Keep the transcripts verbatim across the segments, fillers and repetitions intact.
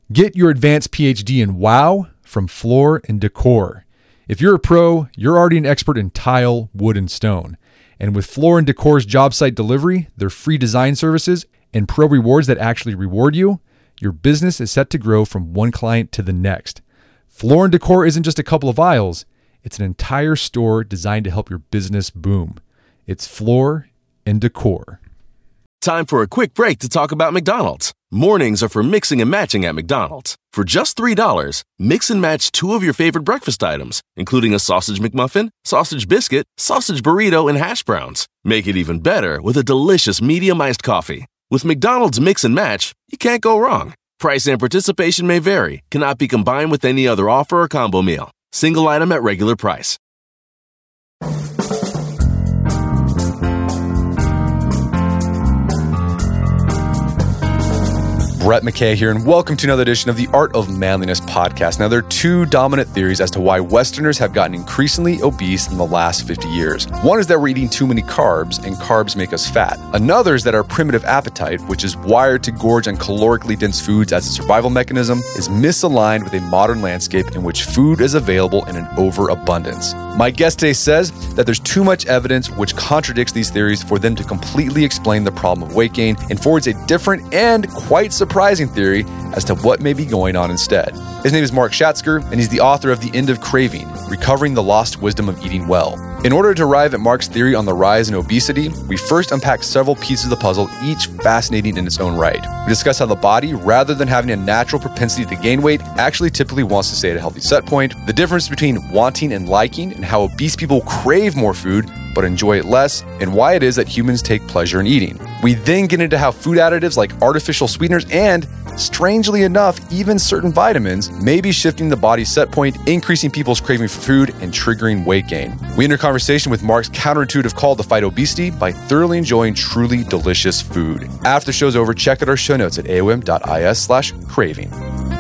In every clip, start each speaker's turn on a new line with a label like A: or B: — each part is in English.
A: Get your advanced P H D in WOW from Floor and Decor. If you're a pro, you're already an expert in tile, wood, and stone. And with Floor and Decor's job site delivery, their free design services, and pro rewards that actually reward you, your business is set to grow from one client to the next. Floor and Decor isn't just a couple of aisles, it's an entire store designed to help your business boom. It's Floor and Decor.
B: Time for a quick break to talk about McDonald's. Mornings are for mixing and matching at McDonald's. For just three dollars, mix and match two of your favorite breakfast items, including a sausage McMuffin, sausage biscuit, sausage burrito, and hash browns. Make it even better with a delicious medium iced coffee. With McDonald's Mix and Match, you can't go wrong. Price and participation may vary, cannot be combined with any other offer or combo meal. Single item at regular price.
C: Brett McKay here, and welcome to another edition of the Art of Manliness podcast. Now, there are two dominant theories as to why Westerners have gotten increasingly obese in the last fifty years. One is that we're eating too many carbs, and carbs make us fat. Another is that our primitive appetite, which is wired to gorge on calorically dense foods as a survival mechanism, is misaligned with a modern landscape in which food is available in an overabundance. My guest today says that there's too much evidence which contradicts these theories for them to completely explain the problem of weight gain, and forwards a different and quite surprising theory as to what may be going on instead. His name is Mark Schatzker, and he's the author of The End of Craving, Recovering the Lost Wisdom of Eating Well. In order to arrive at Mark's theory on the rise in obesity, we first unpack several pieces of the puzzle, each fascinating in its own right. We discuss how the body, rather than having a natural propensity to gain weight, actually typically wants to stay at a healthy set point, the difference between wanting and liking, and how obese people crave more food but enjoy it less, and why it is that humans take pleasure in eating. We then get into how food additives like artificial sweeteners and, strangely enough, even certain vitamins may be shifting the body's set point, increasing people's craving for food and triggering weight gain. We enter conversation with Mark's counterintuitive call to fight obesity by thoroughly enjoying truly delicious food. After the show's over, check out our show notes at aom.is slash craving.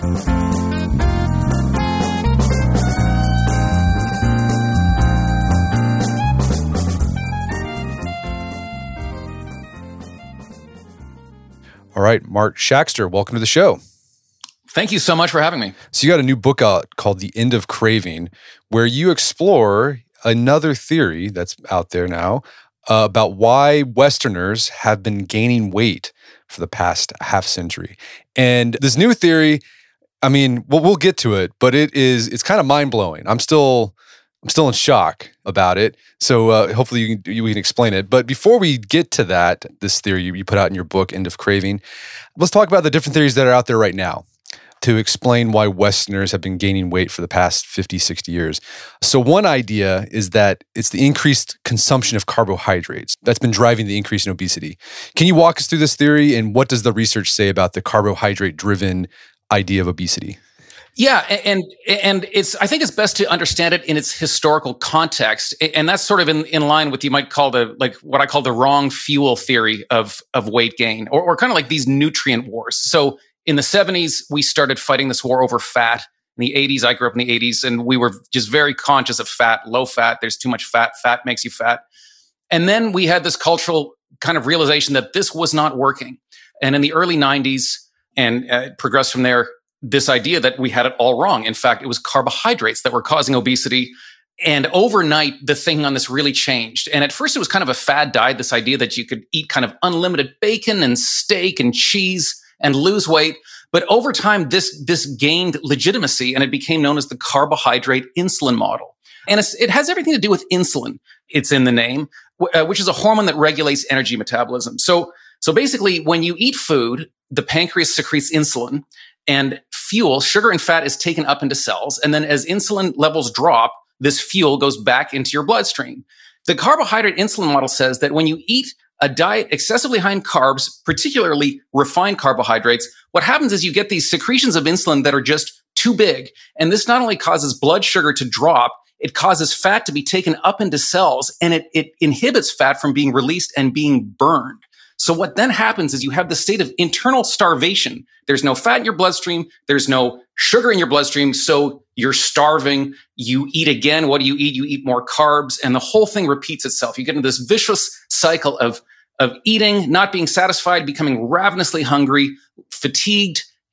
C: All right, Mark Schatzker, welcome to the show.
D: Thank you so much for having me.
C: So you got a new book out called The End of Craving, where you explore another theory that's out there now uh, about why Westerners have been gaining weight for the past half century. And this new theory, I mean, well, we'll get to it, but it is, it's kind of mind-blowing. I'm still... I'm still in shock about it. So uh, hopefully you can, you can explain it. But before we get to that, this theory you, you put out in your book, End of Craving, let's talk about the different theories that are out there right now to explain why Westerners have been gaining weight for the past fifty, sixty years. So one idea is that it's the increased consumption of carbohydrates that's been driving the increase in obesity. Can you walk us through this theory, and what does the research say about the carbohydrate-driven idea of obesity?
D: Yeah, and and it's I think it's best to understand it in its historical context, and that's sort of in, in line with you might call the like what I call the wrong fuel theory of of weight gain, or, or kind of like these nutrient wars. So in the seventies, we started fighting this war over fat. In the eighties, I grew up in the eighties, and we were just very conscious of fat, low fat. There's too much fat. Fat makes you fat. And then we had this cultural kind of realization that this was not working. And in the early nineties, and uh, it progressed from there, this idea that we had it all wrong. In fact, it was carbohydrates that were causing obesity. And overnight, the thing on this really changed. And at first, it was kind of a fad diet, this idea that you could eat kind of unlimited bacon and steak and cheese and lose weight. But over time, this, this gained legitimacy, and it became known as the carbohydrate insulin model. And it's, it has everything to do with insulin. It's in the name, uh, which is a hormone that regulates energy metabolism. So, so basically, when you eat food, the pancreas secretes insulin, and fuel, sugar and fat, is taken up into cells. And then as insulin levels drop, this fuel goes back into your bloodstream. The carbohydrate insulin model says that when you eat a diet excessively high in carbs, particularly refined carbohydrates, what happens is you get these secretions of insulin that are just too big. And this not only causes blood sugar to drop, it causes fat to be taken up into cells, and it, it inhibits fat from being released and being burned. So what then happens is you have the state of internal starvation. There's no fat in your bloodstream. There's no sugar in your bloodstream. So you're starving. You eat again. What do you eat? You eat more carbs. And the whole thing repeats itself. You get into this vicious cycle of, of eating, not being satisfied, becoming ravenously hungry, fatigued,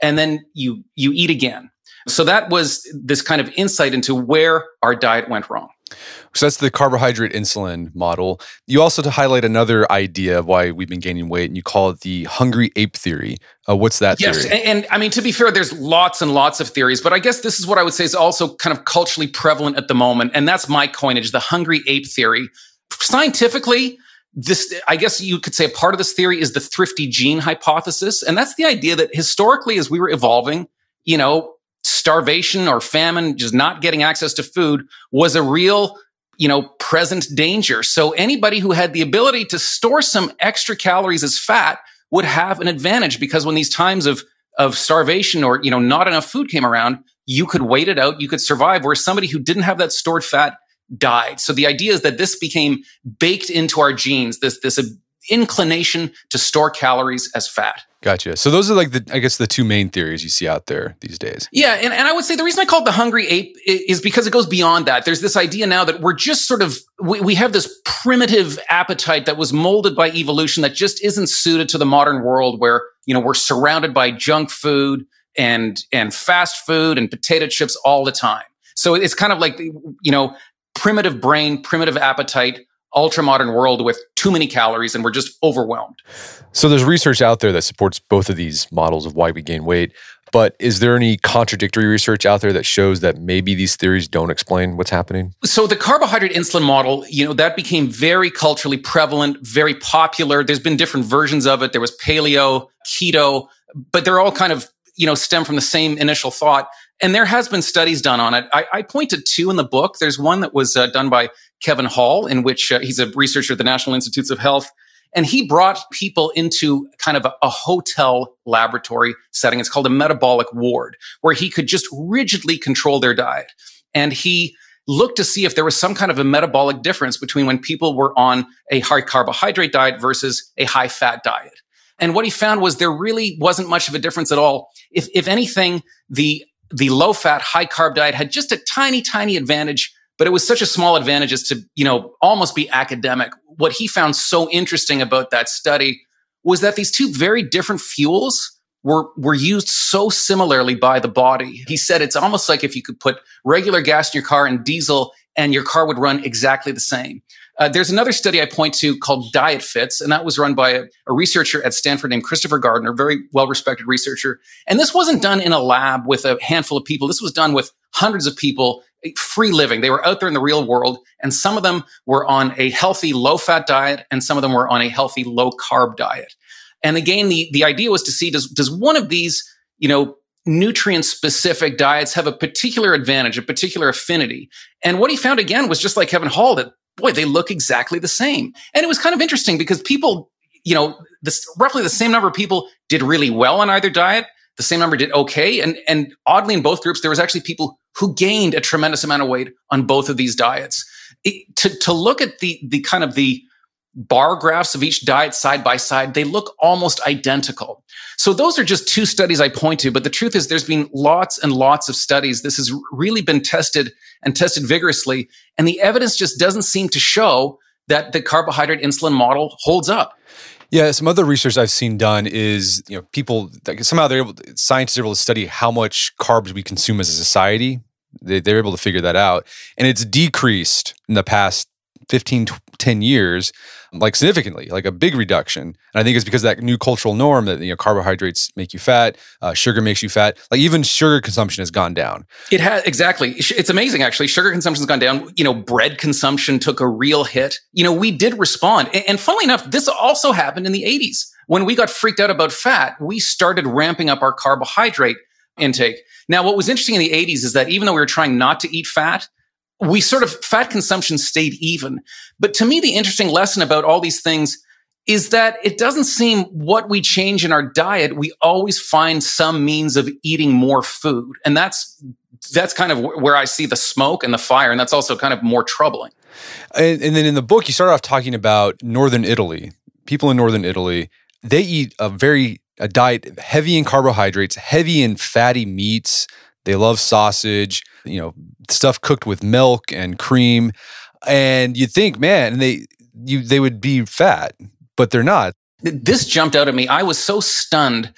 D: and then you you eat again. So that was this kind of insight into where our diet went wrong.
C: So that's the carbohydrate insulin model. You also to highlight another idea of why we've been gaining weight, and you call it the hungry ape theory. Uh, what's that
D: yes,
C: theory?
D: And, and I mean, to be fair, there's lots and lots of theories, but I guess this is what I would say is also kind of culturally prevalent at the moment, and that's my coinage, the hungry ape theory. Scientifically, this, I guess you could say a part of this theory is the thrifty gene hypothesis, and that's the idea that historically, as we were evolving, you know, starvation or famine, just not getting access to food, was a real, you know, present danger. So anybody who had the ability to store some extra calories as fat would have an advantage, because when these times of of starvation or, you know, not enough food came around, you could wait it out, you could survive, whereas somebody who didn't have that stored fat died. So the idea is that this became baked into our genes, this this inclination to store calories as fat.
C: Gotcha. So those are like the, I guess, the two main theories you see out there these days.
D: Yeah. And, and I would say the reason I call it the hungry ape is because it goes beyond that. There's this idea now that we're just sort of, we, we have this primitive appetite that was molded by evolution that just isn't suited to the modern world where, you know, we're surrounded by junk food and, and fast food and potato chips all the time. So it's kind of like, you know, primitive brain, primitive appetite, ultra-modern world with too many calories, and we're just overwhelmed.
C: So there's research out there that supports both of these models of why we gain weight, but is there any contradictory research out there that shows that maybe these theories don't explain what's happening?
D: So the carbohydrate insulin model, you know, that became very culturally prevalent, very popular. There's been different versions of it. There was paleo, keto, but they're all kind of, you know, stem from the same initial thought. And there has been studies done on it. I, I pointed two in the book. There's one that was uh, done by Kevin Hall, in which uh, he's a researcher at the National Institutes of Health. And he brought people into kind of a, a hotel laboratory setting. It's called a metabolic ward, where he could just rigidly control their diet. And he looked to see if there was some kind of a metabolic difference between when people were on a high carbohydrate diet versus a high fat diet. And what he found was there really wasn't much of a difference at all. If, if anything, the The low-fat, high-carb diet had just a tiny, tiny advantage, but it was such a small advantage as to, you know, almost be academic. What he found so interesting about that study was that these two very different fuels were, were used so similarly by the body. He said it's almost like if you could put regular gas in your car and diesel, and your car would run exactly the same. Uh, there's another study I point to called Diet Fits, and that was run by a, a researcher at Stanford named Christopher Gardner, very well-respected researcher. And this wasn't done in a lab with a handful of people. This was done with hundreds of people, free living. They were out there in the real world, and some of them were on a healthy low-fat diet, and some of them were on a healthy low-carb diet. And again, the, the idea was to see, does, does one of these, you know, nutrient-specific diets have a particular advantage, a particular affinity? And what he found, again, was just like Kevin Hall, that boy, they look exactly the same. And it was kind of interesting because people, you know, this roughly the same number of people did really well on either diet. The same number did okay. And, and oddly, in both groups, there was actually people who gained a tremendous amount of weight on both of these diets. It, to, to look at the, the kind of the bar graphs of each diet side by side, they look almost identical. So those are just two studies I point to. But the truth is there's been lots and lots of studies. This has really been tested and tested vigorously. And the evidence just doesn't seem to show that the carbohydrate insulin model holds up.
C: Yeah, some other research I've seen done is, you know, people, like, somehow they're able, scientists are able to study how much carbs we consume as a society. They, they're able to figure that out. And it's decreased in the past fifteen, ten years, like significantly, like a big reduction. And I think it's because of that new cultural norm that, you know, carbohydrates make you fat, uh, sugar makes you fat. Like even sugar consumption has gone down.
D: It has, exactly. It's amazing, actually. Sugar consumption has gone down. You know, bread consumption took a real hit. You know, we did respond. And, and funnily enough, this also happened in the eighties. When we got freaked out about fat, we started ramping up our carbohydrate intake. Now, what was interesting in the eighties is that even though we were trying not to eat fat, we sort of, fat consumption stayed even. But to me, the interesting lesson about all these things is that it doesn't seem what we change in our diet, we always find some means of eating more food. And that's that's kind of where I see the smoke and the fire. And that's also kind of more troubling.
C: And, and then in the book, you start off talking about Northern Italy. People in Northern Italy, they eat a very, a diet heavy in carbohydrates, heavy in fatty meats. They love sausage, you know, stuff cooked with milk and cream. And you'd think, man, they you they would be fat, but they're not.
D: This jumped out at me. I was so stunned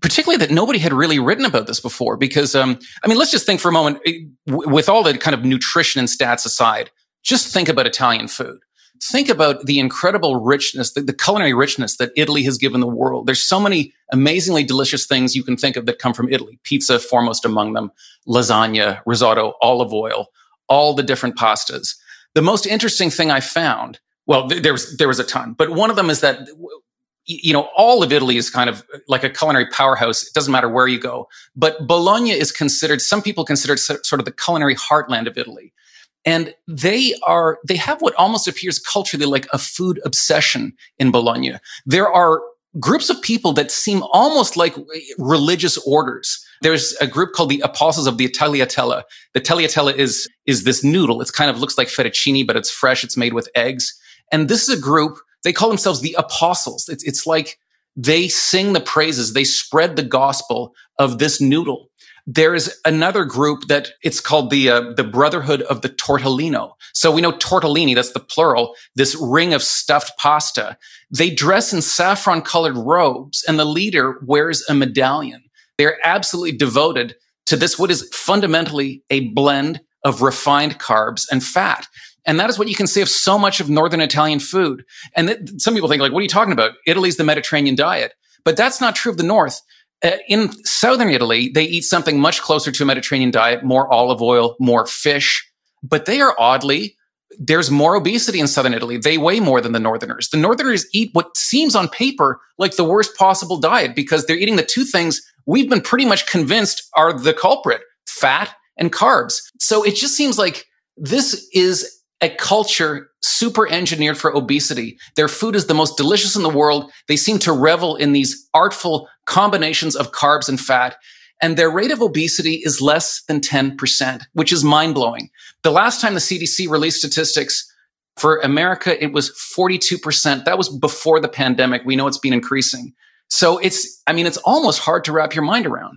D: particularly that nobody had really written about this before. Because, um, I mean, let's just think for a moment, with all the kind of nutrition and stats aside, just think about Italian food. Think about the incredible richness, the, the culinary richness that Italy has given the world. There's so many amazingly delicious things you can think of that come from Italy. Pizza foremost among them, lasagna, risotto, olive oil, all the different pastas. The most interesting thing I found, well, th- there was there was a ton, but one of them is that, you know, all of Italy is kind of like a culinary powerhouse. It doesn't matter where you go. But Bologna is considered, some people consider it sort of the culinary heartland of Italy. And they are, they have what almost appears culturally like a food obsession in Bologna. There are groups of people that seem almost like religious orders. There's a group called the Apostles of the Tagliatella. The tagliatella is, is this noodle. It's kind of looks like fettuccine, but it's fresh. It's made with eggs. And this is a group, they call themselves the Apostles. It's, it's like they sing the praises. They spread the gospel of this noodle. There is another group that it's called the uh, the Brotherhood of the Tortellino. So we know tortellini, that's the plural, this ring of stuffed pasta. They dress in saffron-colored robes, and the leader wears a medallion. They're absolutely devoted to this, what is fundamentally a blend of refined carbs and fat. And that is what you can say of so much of Northern Italian food. And th- some people think, like, what are you talking about? Italy's the Mediterranean diet. But that's not true of the North. Uh, in southern Italy, they eat something much closer to a Mediterranean diet, more olive oil, more fish. But they are oddly, there's more obesity in southern Italy. They weigh more than the Northerners. The Northerners eat what seems on paper like the worst possible diet because they're eating the two things we've been pretty much convinced are the culprit, fat and carbs. So it just seems like this is a culture super engineered for obesity. Their food is the most delicious in the world. They seem to revel in these artful combinations of carbs and fat. And their rate of obesity is less than ten percent, which is mind-blowing. The last time the C D C released statistics for America, it was forty-two percent. That was before the pandemic. We know it's been increasing. So it's, I mean, it's almost hard to wrap your mind around.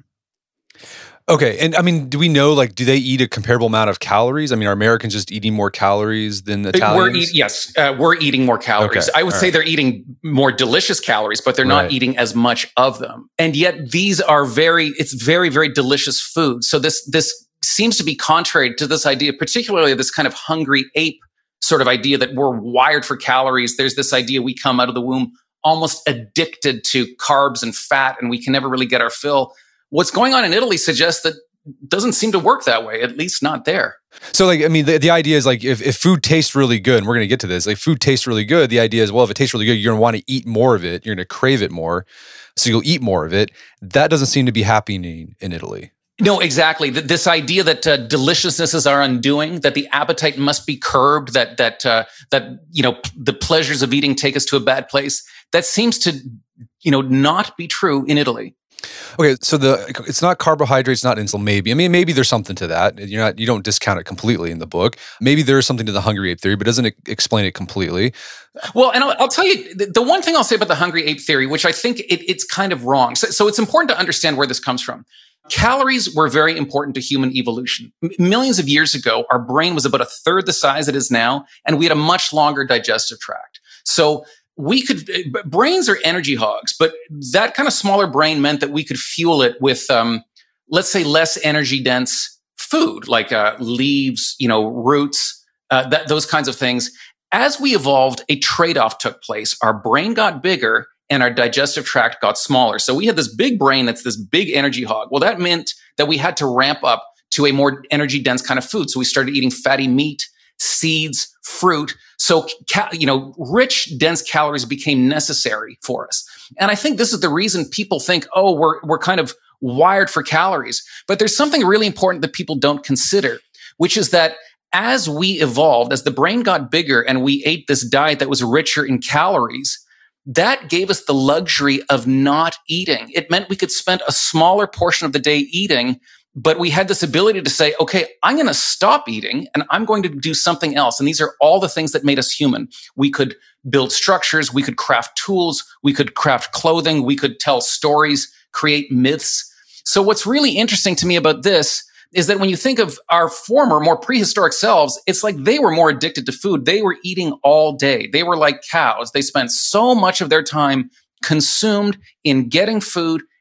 C: Okay. And I mean, do we know, like, do they eat a comparable amount of calories? I mean, are Americans just eating more calories than the Italians?
D: We're eat, yes, uh, we're eating more calories.
C: Okay.
D: I would
C: All
D: say
C: right.
D: they're eating more delicious calories, but they're not
C: Right.
D: eating as much of them. And yet these are very, it's very, very delicious food. So this, this seems to be contrary to this idea, particularly this kind of hungry ape sort of idea that we're wired for calories. There's this idea we come out of the womb almost addicted to carbs and fat, and we can never really get our fill. What's going on in Italy suggests that doesn't seem to work that way, at least not there.
C: So, like, I mean, the, the idea is, like, if, if food tastes really good, and we're going to get to this, like, food tastes really good, the idea is, well, if it tastes really good, you're going to want to eat more of it. You're going to crave it more. So you'll eat more of it. That doesn't seem to be happening in Italy.
D: No, exactly. Th- This idea that uh, deliciousness is our undoing, that the appetite must be curbed, that that uh, that you know p- the pleasures of eating take us to a bad place. That seems to, you know, not be true in Italy.
C: Okay, so the it's not carbohydrates, not insulin. Maybe I mean maybe there's something to that. You're not you don't discount it completely in the book. Maybe there is something to the hungry ape theory, but doesn't e- explain it completely.
D: Well, and I'll, I'll tell you the, the one thing I'll say about the hungry ape theory, which I think it, it's kind of wrong. So, so it's important to understand where this comes from. Calories were very important to human evolution. M- millions of years ago, our brain was about a third the size it is now, and we had a much longer digestive tract. So we could, brains are energy hogs, but that kind of smaller brain meant that we could fuel it with, um, let's say, less energy dense food, like uh, leaves, you know, roots, uh, that, those kinds of things. As we evolved, a trade-off took place. Our brain got bigger and our digestive tract got smaller. So we had this big brain that's this big energy hog. Well, that meant that we had to ramp up to a more energy dense kind of food. So we started eating fatty meat, seeds, fruit. So, ca- you know, rich, dense calories became necessary for us. And I think this is the reason people think, oh, we're, we're kind of wired for calories. But there's something really important that people don't consider, which is that as we evolved, as the brain got bigger and we ate this diet that was richer in calories, that gave us the luxury of not eating. It meant we could spend a smaller portion of the day eating, but we had this ability to say, okay, I'm going to stop eating and I'm going to do something else. And these are all the things that made us human. We could build structures, we could craft tools, we could craft clothing, we could tell stories, create myths. So what's really interesting to me about this is that when you think of our former, more prehistoric selves, it's like they were more addicted to food. They were eating all day. They were like cows. They spent so much of their time consumed in getting food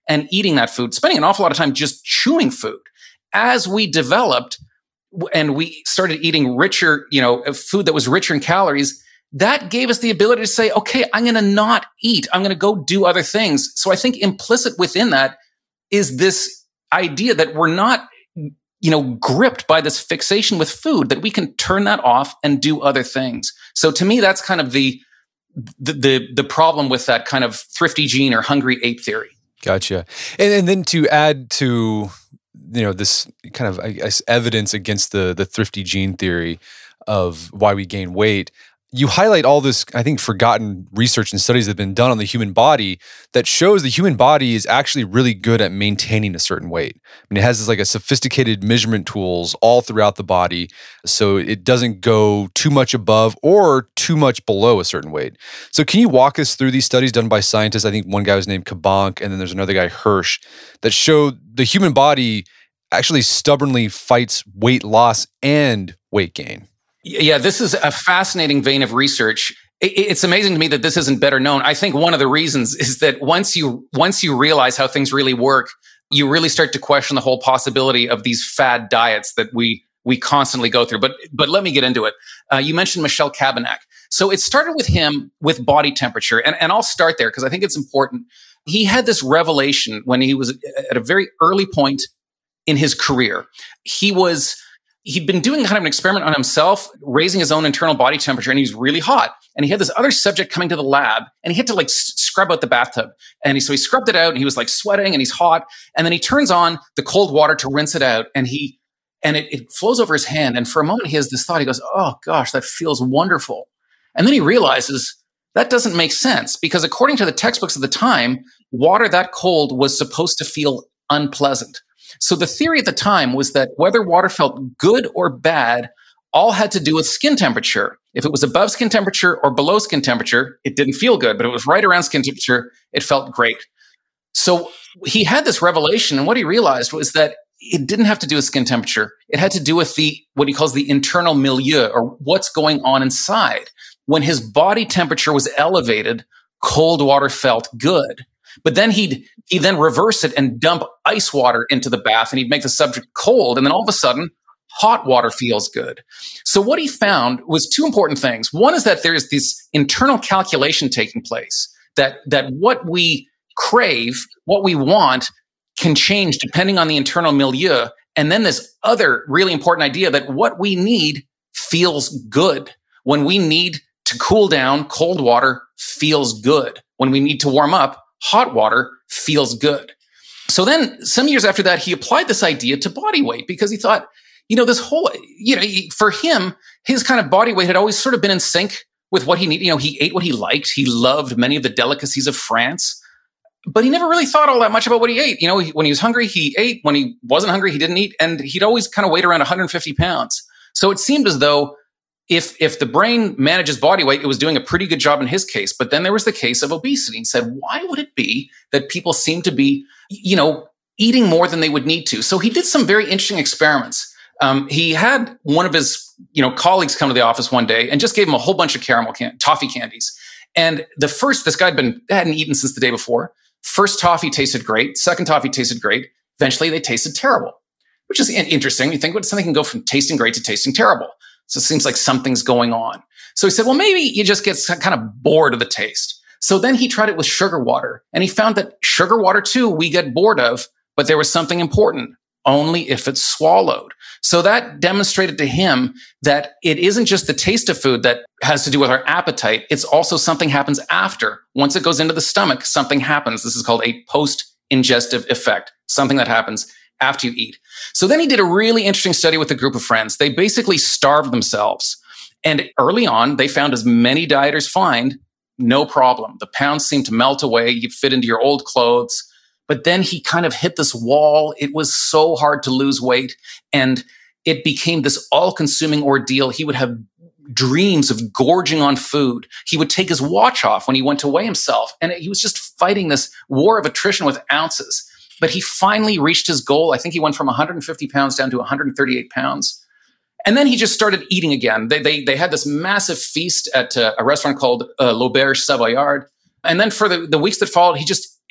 D: and eating that food, spending an awful lot of time just chewing food. As we developed and we started eating richer, you know, food that was richer in calories, that gave us the ability to say, okay, I'm going to not eat. I'm going to go do other things. So I think implicit within that is this idea that we're not, you know, gripped by this fixation with food, that we can turn that off and do other things. So to me, that's kind of the, the, the, the problem with that kind of thrifty gene or hungry ape theory.
C: Gotcha. And, and then to add to, you know, this kind of, I guess, evidence against the the thrifty gene theory of why we gain weight, you highlight all this, I think, forgotten research and studies that have been done on the human body that shows the human body is actually really good at maintaining a certain weight. I mean, it has this like a sophisticated measurement tools all throughout the body, so it doesn't go too much above or too much below a certain weight. So can you walk us through these studies done by scientists? I think one guy was named Kabank, and then there's another guy, Hirsch, that show the human body actually stubbornly fights weight loss and weight gain.
D: Yeah, this is a fascinating vein of research. It's amazing to me that this isn't better known. I think one of the reasons is that once you once you realize how things really work, you really start to question the whole possibility of these fad diets that we we constantly go through. But but let me get into it. Uh, you mentioned Michel Cabanach. So it started with him with body temperature, and, and I'll start there because I think it's important. He had this revelation when he was at a very early point in his career. He was He'd been doing kind of an experiment on himself, raising his own internal body temperature, and he was really hot. And he had this other subject coming to the lab, and he had to like s- scrub out the bathtub. And he, so he scrubbed it out, and he was like sweating, and he's hot. And then he turns on the cold water to rinse it out, and he and it, it flows over his hand. And for a moment, he has this thought. He goes, "Oh gosh, that feels wonderful." And then he realizes that doesn't make sense because according to the textbooks of the time, water that cold was supposed to feel unpleasant. So the theory at the time was that whether water felt good or bad all had to do with skin temperature. If it was above skin temperature or below skin temperature, it didn't feel good, but it was right around skin temperature, it felt great. So he had this revelation, and what he realized was that it didn't have to do with skin temperature. It had to do with the what he calls the internal milieu, or what's going on inside. When his body temperature was elevated, cold water felt good. But then he'd he then reverse it and dump ice water into the bath, and he'd make the subject cold. And then all of a sudden, hot water feels good. So what he found was two important things. One is that there's this internal calculation taking place, that that what we crave, what we want, can change depending on the internal milieu. And then this other really important idea that what we need feels good. When we need to cool down, cold water feels good. When we need to warm up, hot water feels good. So then some years after that, he applied this idea to body weight because he thought, you know, this whole, you know, he, for him, his kind of body weight had always sort of been in sync with what he needed. You know, he ate what he liked. He loved many of the delicacies of France, but he never really thought all that much about what he ate. You know, he, when he was hungry, he ate. When he wasn't hungry, he didn't eat. And he'd always kind of weighed around one hundred fifty pounds. So it seemed as though If if the brain manages body weight, it was doing a pretty good job in his case. But then there was the case of obesity. He said, why would it be that people seem to be, you know, eating more than they would need to? So he did some very interesting experiments. Um, he had one of his, you know, colleagues come to the office one day and just gave him a whole bunch of caramel can- toffee candies. And the first, this guy had been hadn't eaten since the day before. First toffee tasted great. Second toffee tasted great. Eventually, they tasted terrible, which is interesting. You think, well, something can go from tasting great to tasting terrible. So it seems like something's going on. So he said, well, maybe you just get kind of bored of the taste. So then he tried it with sugar water, and he found that sugar water too, we get bored of, but there was something important, only if it's swallowed. So that demonstrated to him that it isn't just the taste of food that has to do with our appetite. It's also something happens after. Once it goes into the stomach, something happens. This is called a post-ingestive effect, something that happens after you eat. So then he did a really interesting study with a group of friends. They basically starved themselves. And early on, they found, as many dieters find, no problem. The pounds seemed to melt away. You fit into your old clothes. But then he kind of hit this wall. It was so hard to lose weight. And it became this all-consuming ordeal. He would have dreams of gorging on food. He would take his watch off when he went to weigh himself. And he was just fighting this war of attrition with ounces. But he finally reached his goal. I think he went from one hundred fifty pounds down to one hundred thirty-eight pounds. And then he just started eating again. They they, they had this massive feast at uh, a restaurant called uh, L'Auberge Savoyard. And then for the, the weeks that followed, he just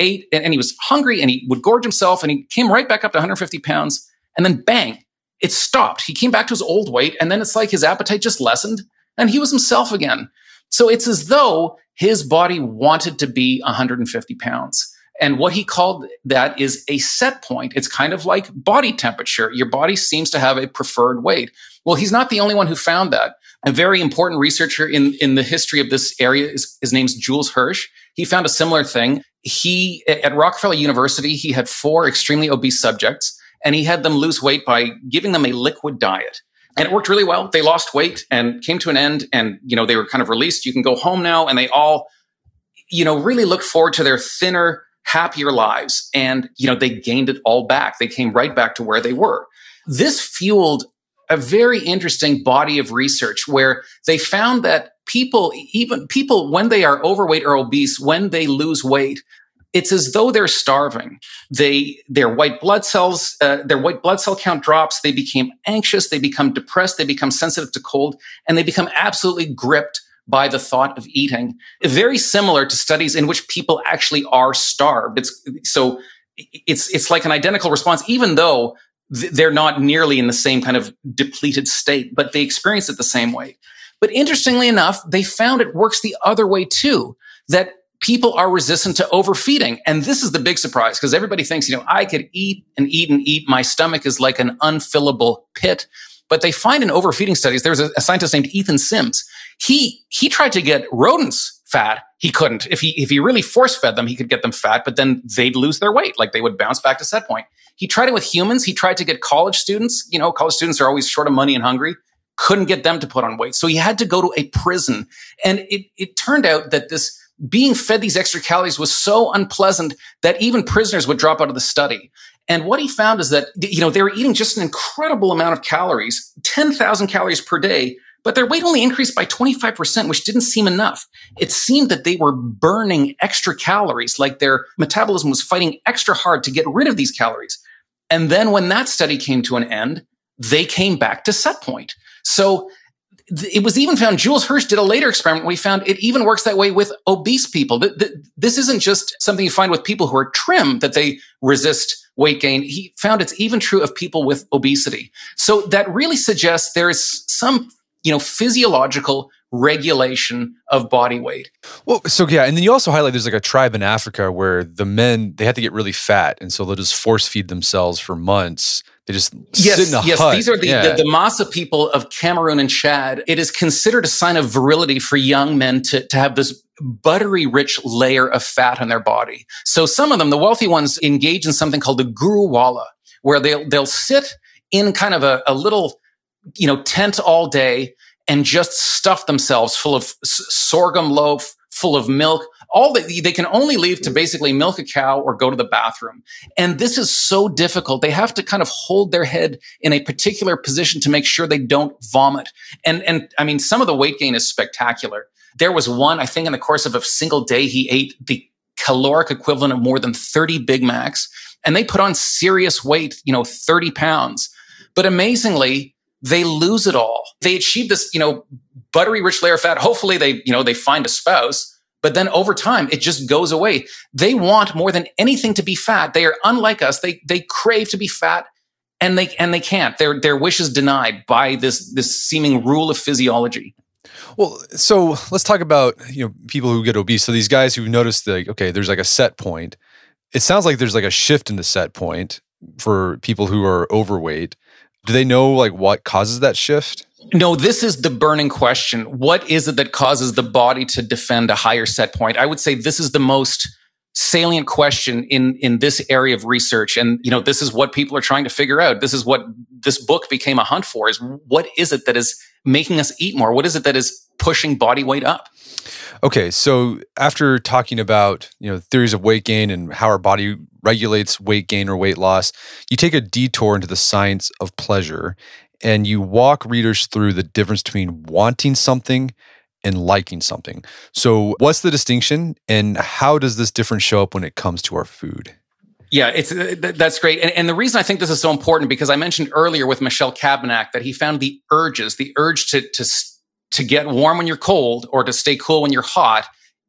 D: ate and, and he was hungry and he would gorge himself and he came right back up to one hundred fifty pounds. And then bang, it stopped. He came back to his old weight. And then it's like his appetite just lessened and he was himself again. So it's as though his body wanted to be one hundred fifty pounds. And what he called that is a set point. It's kind of like body temperature. Your body seems to have a preferred weight. Well, he's not the only one who found that. A very important researcher in, in the history of this area, is, his name's Jules Hirsch. He found a similar thing. He, at Rockefeller University, he had four extremely obese subjects, and he had them lose weight by giving them a liquid diet. And it worked really well. They lost weight and came to an end, and, you know, they were kind of released. You can go home now. And they all, you know, really looked forward to their thinner, happier lives. And, you know, they gained it all back. They came right back to where they were. This fueled a very interesting body of research where they found that people, even people, when they are overweight or obese, when they lose weight, it's as though they're starving. They, their white blood cells, uh, their white blood cell count drops. They became anxious. They become depressed. They become sensitive to cold, and they become absolutely gripped by the thought of eating. Very similar to studies in which people actually are starved. It's so it's it's like an identical response, even though th- they're not nearly in the same kind of depleted state, but they experience it the same way. But interestingly enough, they found it works the other way too, that people are resistant to overfeeding. And this is the big surprise, because everybody thinks, you know, I could eat and eat and eat. My stomach is like an unfillable pit. But they find in overfeeding studies, there's a, a scientist named Ethan Sims. He he tried to get rodents fat. He couldn't. If he if he really force fed them, he could get them fat, but then they'd lose their weight. Like they would bounce back to set point. He tried it with humans. He tried to get college students. You know, college students are always short of money and hungry. Couldn't get them to put on weight. So he had to go to a prison. And it it turned out that this being fed these extra calories was so unpleasant that even prisoners would drop out of the study. And what he found is that, you know, they were eating just an incredible amount of calories, ten thousand calories per day, but their weight only increased by twenty-five percent, which didn't seem enough. It seemed that they were burning extra calories, like their metabolism was fighting extra hard to get rid of these calories. And then when that study came to an end, they came back to set point. So th- it was even found, Jules Hirsch did a later experiment where he found it even works that way with obese people. Th- th- this isn't just something you find with people who are trim, that they resist weight gain. He found it's even true of people with obesity. So that really suggests there is some, you know, physiological regulation of body weight.
C: Well, so yeah, and then you also highlight there's like a tribe in Africa where the men, they have to get really fat, and so they'll just force feed themselves for months. They just
D: yes,
C: sit in a
D: yes.
C: hut.
D: These are the,
C: yeah.
D: the, the Massa people of Cameroon and Chad. It is considered a sign of virility for young men to, to have this buttery rich layer of fat on their body. So some of them, the wealthy ones, engage in something called the Guru Wala, where they'll, they'll sit in kind of a, a little, you know, tent all day and just stuff themselves full of s- sorghum loaf, full of milk. All that they can only leave to basically milk a cow or go to the bathroom. And this is so difficult. They have to kind of hold their head in a particular position to make sure they don't vomit. And, and I mean, some of the weight gain is spectacular. There was one, I think in the course of a single day, he ate the caloric equivalent of more than thirty Big Macs, and they put on serious weight, you know, thirty pounds. But amazingly, they lose it all. They achieve this, you know, buttery rich layer of fat. Hopefully they, you know, they find a spouse. But then over time, it just goes away. They want more than anything to be fat. They are unlike us. They they crave to be fat, and they and they can't. Their their wish is denied by this this seeming rule of physiology.
C: Well, so let's talk about, you know, people who get obese. So these guys who notice like, okay, there's like a set point. It sounds like there's like a shift in the set point for people who are overweight. Do they know like what causes that shift?
D: No, this is the burning question. What is it that causes the body to defend a higher set point? I would say this is the most salient question in, in this area of research. And, you know, this is what people are trying to figure out. This is what this book became a hunt for, is what is it that is making us eat more? What is it that is pushing body weight up?
C: Okay, so after talking about, you know, theories of weight gain and how our body regulates weight gain or weight loss, you take a detour into the science of pleasure, and you walk readers through the difference between wanting something and liking something. So what's the distinction, and how does this difference show up when it comes to our food?
D: Yeah, it's uh, th- that's great. And, and the reason I think this is so important, because I mentioned earlier with Michel Cabanach that he found the urges, the urge to, to, to get warm when you're cold or to stay cool when you're hot,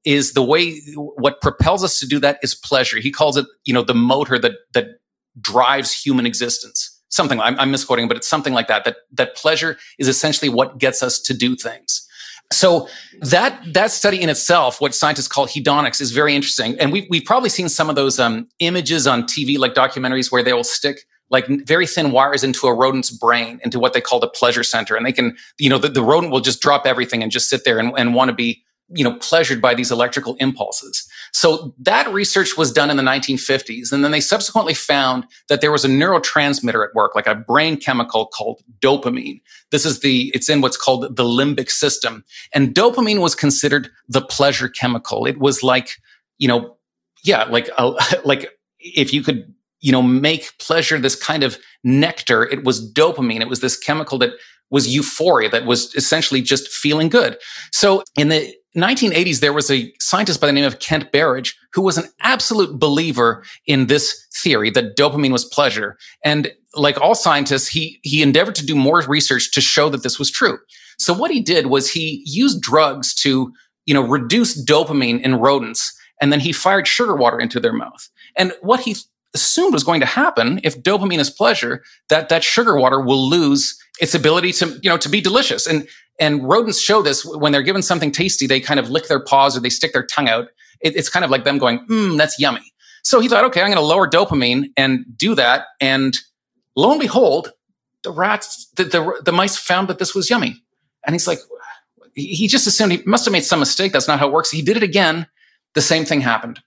D: is the way, what propels us to do that is pleasure. He calls it, you know, the motor that, that drives human existence. Something, I'm, I'm misquoting, but it's something like that, that, that pleasure is essentially what gets us to do things. So that, that study in itself, what scientists call hedonics, is very interesting. And we've, we've probably seen some of those um, images on T V, like documentaries where they will stick like very thin wires into a rodent's brain, into what they call the pleasure center. And they can, you know, the, the rodent will just drop everything and just sit there and, and want to be, you know, pleasured by these electrical impulses. So that research was done in the nineteen fifties. And then they subsequently found that there was a neurotransmitter at work, like a brain chemical called dopamine. This is the, it's in what's called the limbic system. And dopamine was considered the pleasure chemical. It was like, you know, yeah, like, a, like if you could, you know, make pleasure this kind of nectar, it was dopamine. It was this chemical that was euphoria, that was essentially just feeling good. So in the nineteen eighties, there was a scientist by the name of Kent Berridge who was an absolute believer in this theory that dopamine was pleasure. And like all scientists, he, he endeavored to do more research to show that this was true. So what he did was he used drugs to, you know, reduce dopamine in rodents, and then he fired sugar water into their mouth. And what he assumed was going to happen, if dopamine is pleasure, that that sugar water will lose its ability to, you know, to be delicious. And and rodents show this when they're given something tasty, they kind of lick their paws or they stick their tongue out. It, it's kind of like them going, mmm, that's yummy. So he thought, okay, I'm going to lower dopamine and do that. And lo and behold, the rats, the, the, the mice found that this was yummy. And he's like, he just assumed he must have made some mistake. That's not how it works. He did it again. The same thing happened.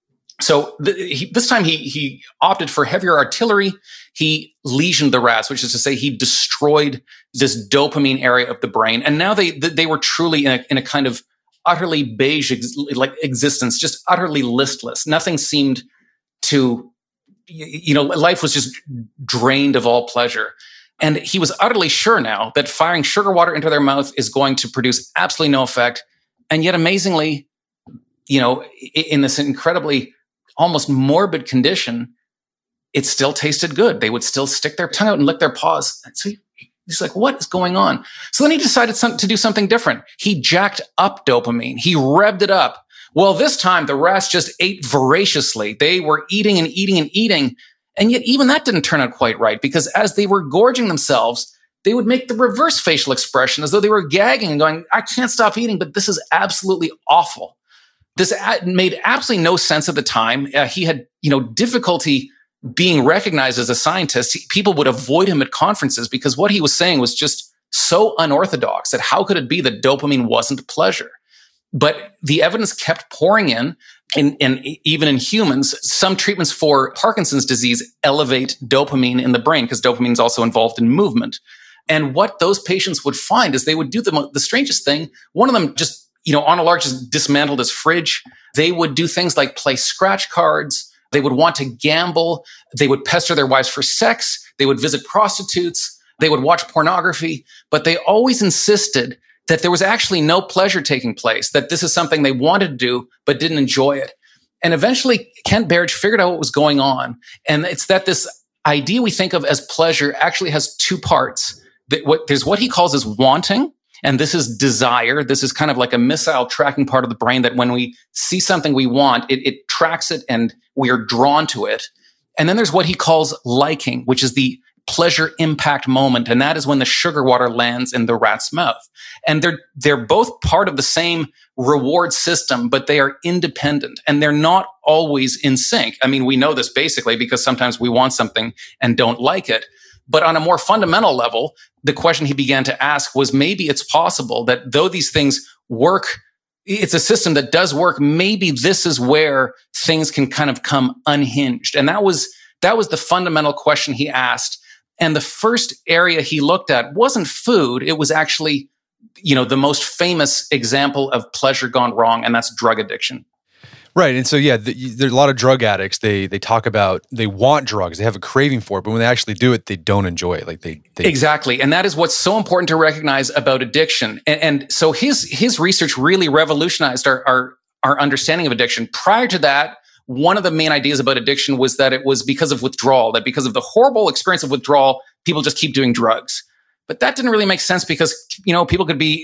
D: So the, he, this time he he opted for heavier artillery. He lesioned the rats, which is to say he destroyed this dopamine area of the brain. And now they they were truly in a, in a kind of utterly beige ex, like existence, just utterly listless. Nothing seemed to, you know, life was just drained of all pleasure. And he was utterly sure now that firing sugar water into their mouth is going to produce absolutely no effect. And yet amazingly, you know, in this incredibly almost morbid condition, it still tasted good. They would still stick their tongue out and lick their paws. So he, he's like, what is going on? So then he decided some, to do something different. He jacked up dopamine. He revved it up. Well, this time the rats just ate voraciously. They were eating and eating and eating. And yet even that didn't turn out quite right, because as they were gorging themselves, they would make the reverse facial expression as though they were gagging and going, I can't stop eating, but this is absolutely awful. This made absolutely no sense at the time. Uh, he had, you know, difficulty being recognized as a scientist. He, people would avoid him at conferences because what he was saying was just so unorthodox that how could it be that dopamine wasn't pleasure? But the evidence kept pouring in, and, and even in humans, some treatments for Parkinson's disease elevate dopamine in the brain because dopamine is also involved in movement. And what those patients would find is they would do the, the strangest thing. One of them just, you know, on a large, just dismantled his fridge. They would do things like play scratch cards. They would want to gamble. They would pester their wives for sex. They would visit prostitutes. They would watch pornography. But they always insisted that there was actually no pleasure taking place, that this is something they wanted to do, but didn't enjoy it. And eventually, Kent Berridge figured out what was going on. And it's that this idea we think of as pleasure actually has two parts. There's what he calls as wanting, and this is desire. This is kind of like a missile tracking part of the brain that when we see something we want, it, it tracks it and we are drawn to it. And then there's what he calls liking, which is the pleasure impact moment. And that is when the sugar water lands in the rat's mouth. And they're, they're both part of the same reward system, but they are independent and they're not always in sync. I mean, we know this basically because sometimes we want something and don't like it. But on a more fundamental level, the question he began to ask was maybe it's possible that though these things work, it's a system that does work, maybe this is where things can kind of come unhinged. And that was, that was the fundamental question he asked. And the first area he looked at wasn't food. It was actually, you know, the most famous example of pleasure gone wrong, and that's drug addiction.
C: Right. And so, yeah, the, there's a lot of drug addicts. They they talk about they want drugs. They have a craving for it. But when they actually do it, they don't enjoy it. Like they, they
D: Exactly. And that is what's so important to recognize about addiction. And, and so his his research really revolutionized our, our, our understanding of addiction. Prior to that, one of the main ideas about addiction was that it was because of withdrawal, that because of the horrible experience of withdrawal, people just keep doing drugs. But that didn't really make sense because, you know, people could be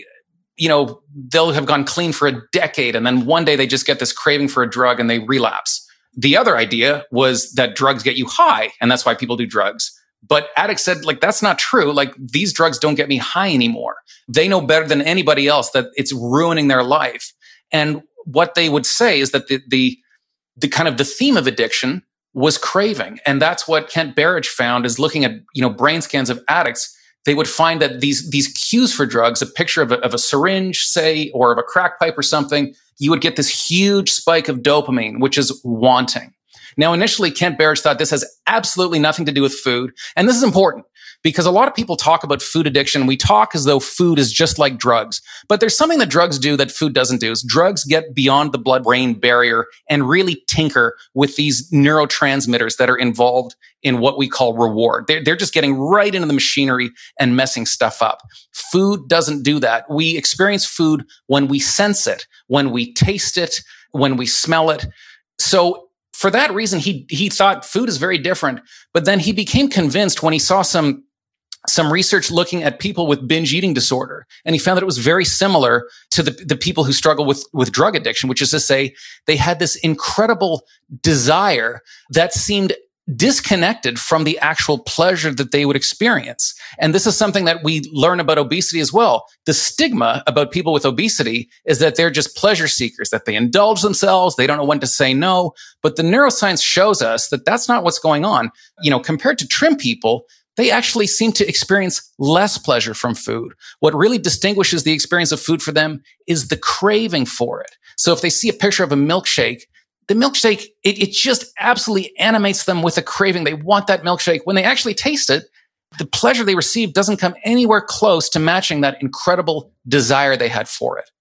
D: you know, they'll have gone clean for a decade. And then one day they just get this craving for a drug and they relapse. The other idea was that drugs get you high, and that's why people do drugs. But addicts said, like, that's not true. Like, these drugs don't get me high anymore. They know better than anybody else that it's ruining their life. And what they would say is that the, the, the kind of the theme of addiction was craving. And that's what Kent Berridge found is looking at, you know, brain scans of addicts. They would find that these, these cues for drugs, a picture of a, of a syringe, say, or of a crack pipe or something, you would get this huge spike of dopamine, which is wanting. Now, initially, Kent Berridge thought this has absolutely nothing to do with food. And this is important because a lot of people talk about food addiction. We talk as though food is just like drugs. But there's something that drugs do that food doesn't do. Is drugs get beyond the blood-brain barrier and really tinker with these neurotransmitters that are involved in what we call reward. They're, they're just getting right into the machinery and messing stuff up. Food doesn't do that. We experience food when we sense it, when we taste it, when we smell it. So for that reason, he he thought food is very different. But then he became convinced when he saw some some research looking at people with binge eating disorder. And he found that it was very similar to the, the people who struggle with, with drug addiction, which is to say they had this incredible desire that seemed disconnected from the actual pleasure that they would experience. And this is something that we learn about obesity as well. The stigma about people with obesity is that they're just pleasure seekers, that they indulge themselves, they don't know when to say no. But the neuroscience shows us that that's not what's going on. You know, compared to trim people, they actually seem to experience less pleasure from food. What really distinguishes the experience of food for them is the craving for it. So if they see a picture of a milkshake, the milkshake, it, it just absolutely animates them with a craving. They want that milkshake. When they actually taste it, the pleasure they receive doesn't come anywhere close to matching that incredible desire they had for it.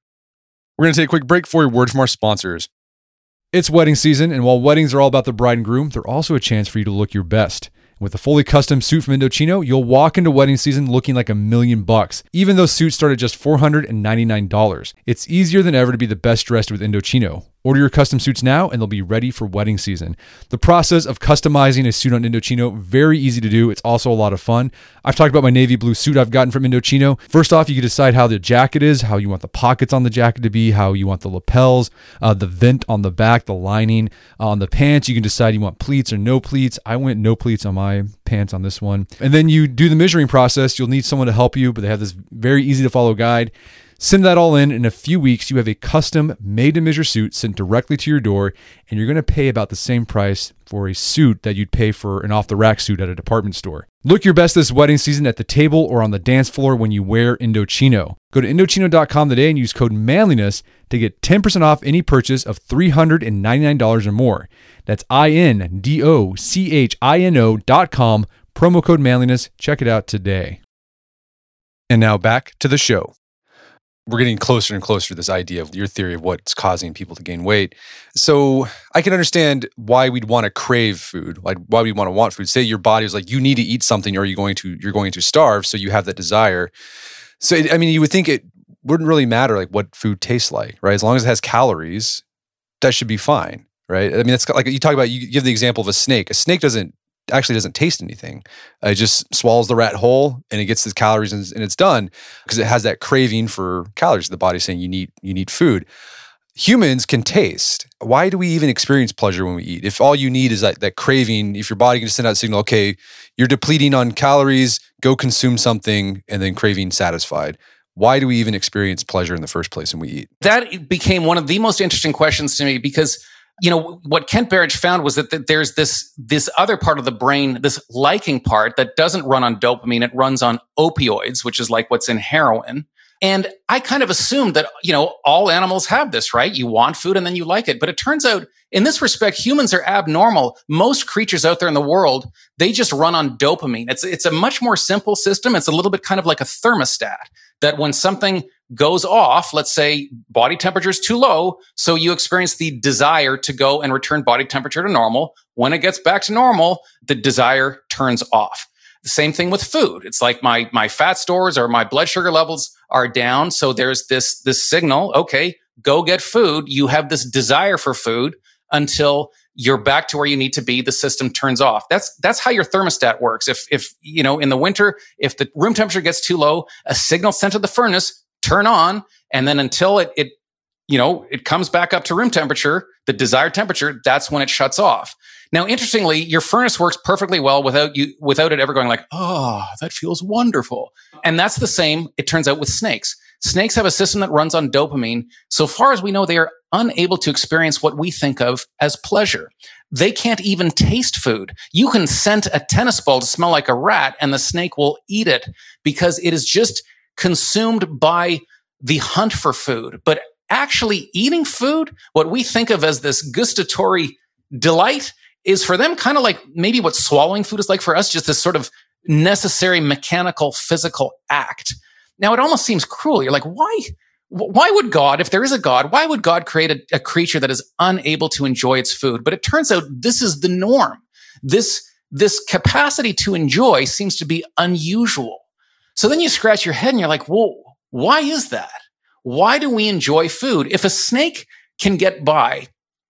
C: We're going to take a quick break for a word from our sponsors.
A: It's wedding season, and while weddings are all about the bride and groom, they're also a chance for you to look your best. With a fully custom suit from Indochino, you'll walk into wedding season looking like a million bucks, even though suits start at just four hundred ninety-nine dollars. It's easier than ever to be the best dressed with Indochino. Order your custom suits now and they'll be ready for wedding season. The process of customizing a suit on Indochino, very easy to do. It's also a lot of fun. I've talked about my navy blue suit I've gotten from Indochino. First off, you can decide how the jacket is, how you want the pockets on the jacket to be, how you want the lapels, uh, the vent on the back, the lining. Uh, on the pants, you can decide you want pleats or no pleats. I went no pleats on my pants on this one. And then you do the measuring process. You'll need someone to help you, but they have this very easy to follow guide. Send that all in. In a few weeks, you have a custom made-to-measure suit sent directly to your door, and you're going to pay about the same price for a suit that you'd pay for an off-the-rack suit at a department store. Look your best this wedding season at the table or on the dance floor when you wear Indochino. Go to Indochino dot com today and use code manliness to get ten percent off any purchase of three hundred ninety-nine dollars or more. That's I N D O C H I N O dot com, promo code manliness. Check it out today.
C: And now back to the show. We're getting closer and closer to this idea of your theory of what's causing people to gain weight. So I can understand why we'd want to crave food, like why we want to want food. Say your body is like, you need to eat something or you're going to you're going to starve, so you have that desire. So I mean, you would think it wouldn't really matter like what food tastes like, right? As long as it has calories, that should be fine, right? I mean, it's like you talk about. You give the example of a snake. A snake doesn't actually doesn't taste anything. Uh, it just swallows the rat whole and it gets its calories and, and it's done because it has that craving for calories. The body's saying you need you need food. Humans can taste. Why do we even experience pleasure when we eat? If all you need is that, that craving, if your body can send out a signal, okay, you're depleting on calories, go consume something, and then craving satisfied. Why do we even experience pleasure in the first place when we eat?
D: That became one of the most interesting questions to me because, you know, what Kent Berridge found was that, that there's this, this other part of the brain, this liking part that doesn't run on dopamine. It runs on opioids, which is like what's in heroin. And I kind of assumed that, you know, all animals have this, right? You want food and then you like it. But it turns out in this respect, humans are abnormal. Most creatures out there in the world, they just run on dopamine. It's, it's a much more simple system. It's a little bit kind of like a thermostat that when something goes off, let's say body temperature is too low, so you experience the desire to go and return body temperature to normal. When it gets back to normal, the desire turns off. The same thing with food. It's like my my fat stores or my blood sugar levels are down. So there's this this signal, okay, go get food. You have this desire for food until you're back to where you need to be. The system turns off. That's that's how your thermostat works. If if you know in the winter, if the room temperature gets too low, a signal sent to the furnace turn on, and then until it, it, you know, it comes back up to room temperature, the desired temperature, that's when it shuts off. Now, interestingly, your furnace works perfectly well without you, without it ever going like, oh, that feels wonderful. And that's the same, it turns out, with snakes. Snakes have a system that runs on dopamine. So far as we know, they are unable to experience what we think of as pleasure. They can't even taste food. You can scent a tennis ball to smell like a rat, and the snake will eat it because it is just consumed by the hunt for food. But actually eating food, what we think of as this gustatory delight, is for them kind of like maybe what swallowing food is like for us, just this sort of necessary mechanical physical act. Now, it almost seems cruel. You're like, why? Why would God, if there is a God, why would God create a, a creature that is unable to enjoy its food? But it turns out this is the norm. This, this capacity to enjoy seems to be unusual. So then you scratch your head and you're like, well, why is that? Why do we enjoy food? If a snake can get by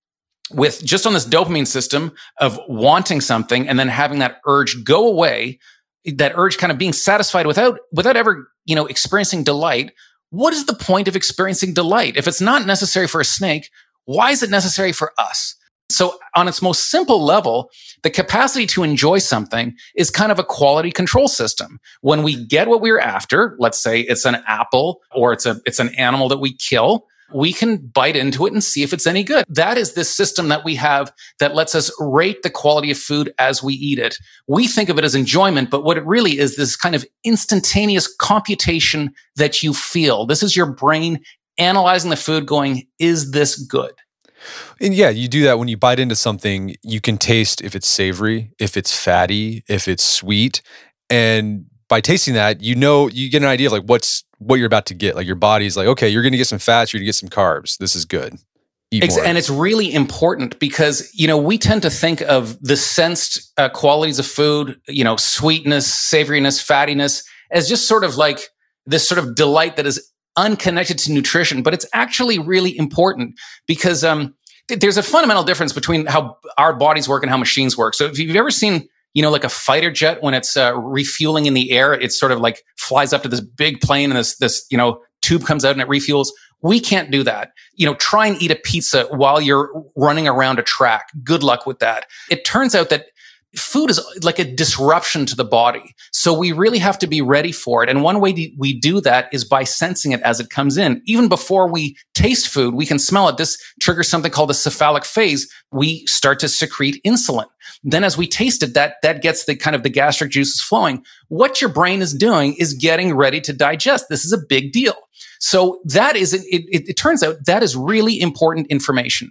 D: with just on this dopamine system of wanting something and then having that urge go away, that urge kind of being satisfied without, without ever, you know, experiencing delight, what is the point of experiencing delight? If it's not necessary for a snake, why is it necessary for us? So on its most simple level, the capacity to enjoy something is kind of a quality control system. When we get what we're after, let's say it's an apple or it's a, it's an animal that we kill, we can bite into it and see if it's any good. That is this system that we have that lets us rate the quality of food as we eat it. We think of it as enjoyment, but what it really is, this kind of instantaneous computation that you feel. This is your brain analyzing the food going, is this good?
C: And yeah, you do that when you bite into something, you can taste if it's savory, if it's fatty, if it's sweet. And by tasting that, you know, you get an idea of like what's what you're about to get. Like your body's like, okay, you're going to get some fats, you're going to get some carbs. This is good. Eat more.
D: And it's really important because, you know, we tend to think of the sensed uh, qualities of food, you know, sweetness, savoriness, fattiness, as just sort of like this sort of delight that is unconnected to nutrition. But it's actually really important because um, th- there's a fundamental difference between how our bodies work and how machines work. So if you've ever seen, you know, like a fighter jet, when it's uh, refueling in the air, it sort of like flies up to this big plane and this, this, you know, tube comes out and it refuels. We can't do that. You know, try and eat a pizza while you're running around a track. Good luck with that. It turns out that food is like a disruption to the body. So we really have to be ready for it. And one way we do that is by sensing it as it comes in. Even before we taste food, we can smell it. This triggers something called the cephalic phase. We start to secrete insulin. Then as we taste it, that, that gets the kind of the gastric juices flowing. What your brain is doing is getting ready to digest. This is a big deal. So that is, it, it, it turns out that is really important information.